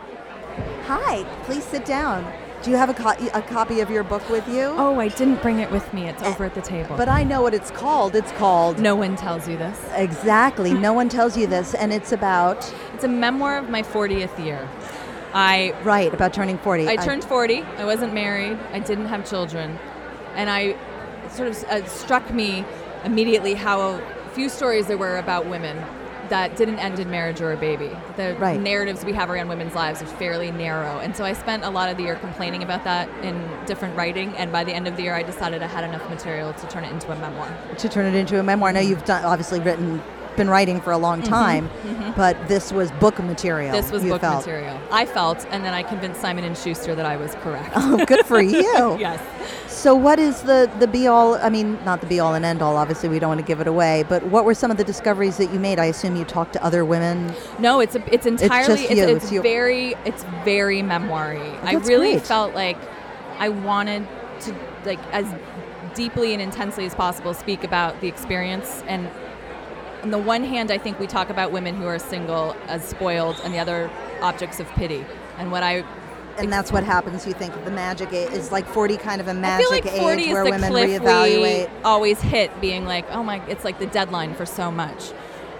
Hi, please sit down. Do you have a copy of your book with you? Oh, I didn't bring it with me. It's over at the table. But I know what it's called. It's called... No One Tells You This. Exactly. No One Tells You This. And it's about... It's a memoir of my 40th year. Right, about turning 40. I turned 40. I wasn't married. I didn't have children. And I sort of struck me immediately how few stories there were about women that didn't end in marriage or a baby. The narratives we have around women's lives are fairly narrow. And so I spent a lot of the year complaining about that in different writing, and by the end of the year I decided I had enough material to turn it into a memoir. Now you've been writing for a long time, but this was book material. This was book material. I felt, and then I convinced Simon & Schuster that I was correct. Oh, good for you. Yes. So what is the be-all, not the be-all and end-all, obviously we don't want to give it away, but what were some of the discoveries that you made? I assume you talked to other women? No, it's entirely, it's very memoir-y. I really felt like I wanted to, as deeply and intensely as possible, speak about the experience. And on the one hand, I think we talk about women who are single as spoiled, and the other objects of pity. And that's what happens, you think, the magic age is like 40 kind of a magic age where women reevaluate. I feel like 40 is the cliff we always hit, being like, oh my, it's like the deadline for so much.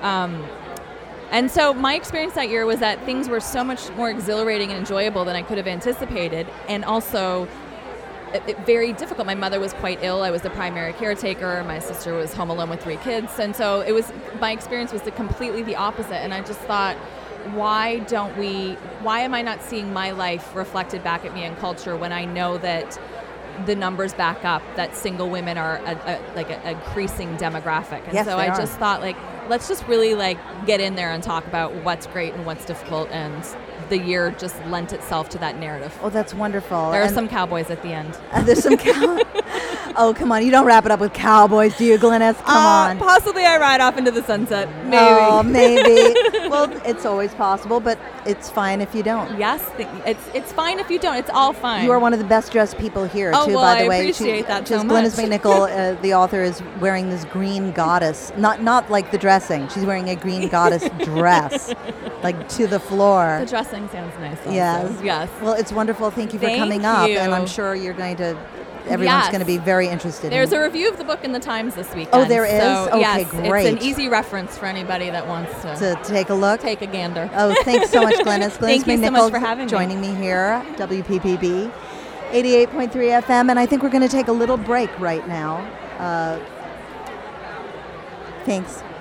And so my experience that year was that things were so much more exhilarating and enjoyable than I could have anticipated, and also very difficult. My mother was quite ill. I was the primary caretaker. My sister was home alone with 3 kids. And so my experience was completely the opposite. And I just thought, why am I not seeing my life reflected back at me in culture when I know that the numbers back up that single women are an increasing demographic? And so I just thought, let's just really get in there and talk about what's great and what's difficult, and the year just lent itself to that narrative. Oh, that's wonderful. There are some cowboys at the end. There's some Oh, come on. You don't wrap it up with cowboys, do you, Glynis? Come on. Possibly I ride off into the sunset. Maybe. Oh, maybe. Well, it's always possible, but it's fine if you don't. Yes, it's fine if you don't. It's all fine. You are one of the best dressed people here, too, by the way. I appreciate that so much. Glynis McNichol, the author, is wearing this green goddess. Not like the dressing. She's wearing a green goddess dress, to the floor. The dressing sounds nice also. Yes. Well, it's wonderful. Thank you for coming up. And I'm sure you're going to... Everyone's going to be very interested. There's a review of the book in the Times this weekend. Oh, there is? So, okay, yes, great. It's an easy reference for anybody that wants to take a look. Take a gander. Oh, thanks so much, Glynis. Thank you so much for having me. Joining me here, WPPB 88.3 FM, and I think we're going to take a little break right now. Thanks.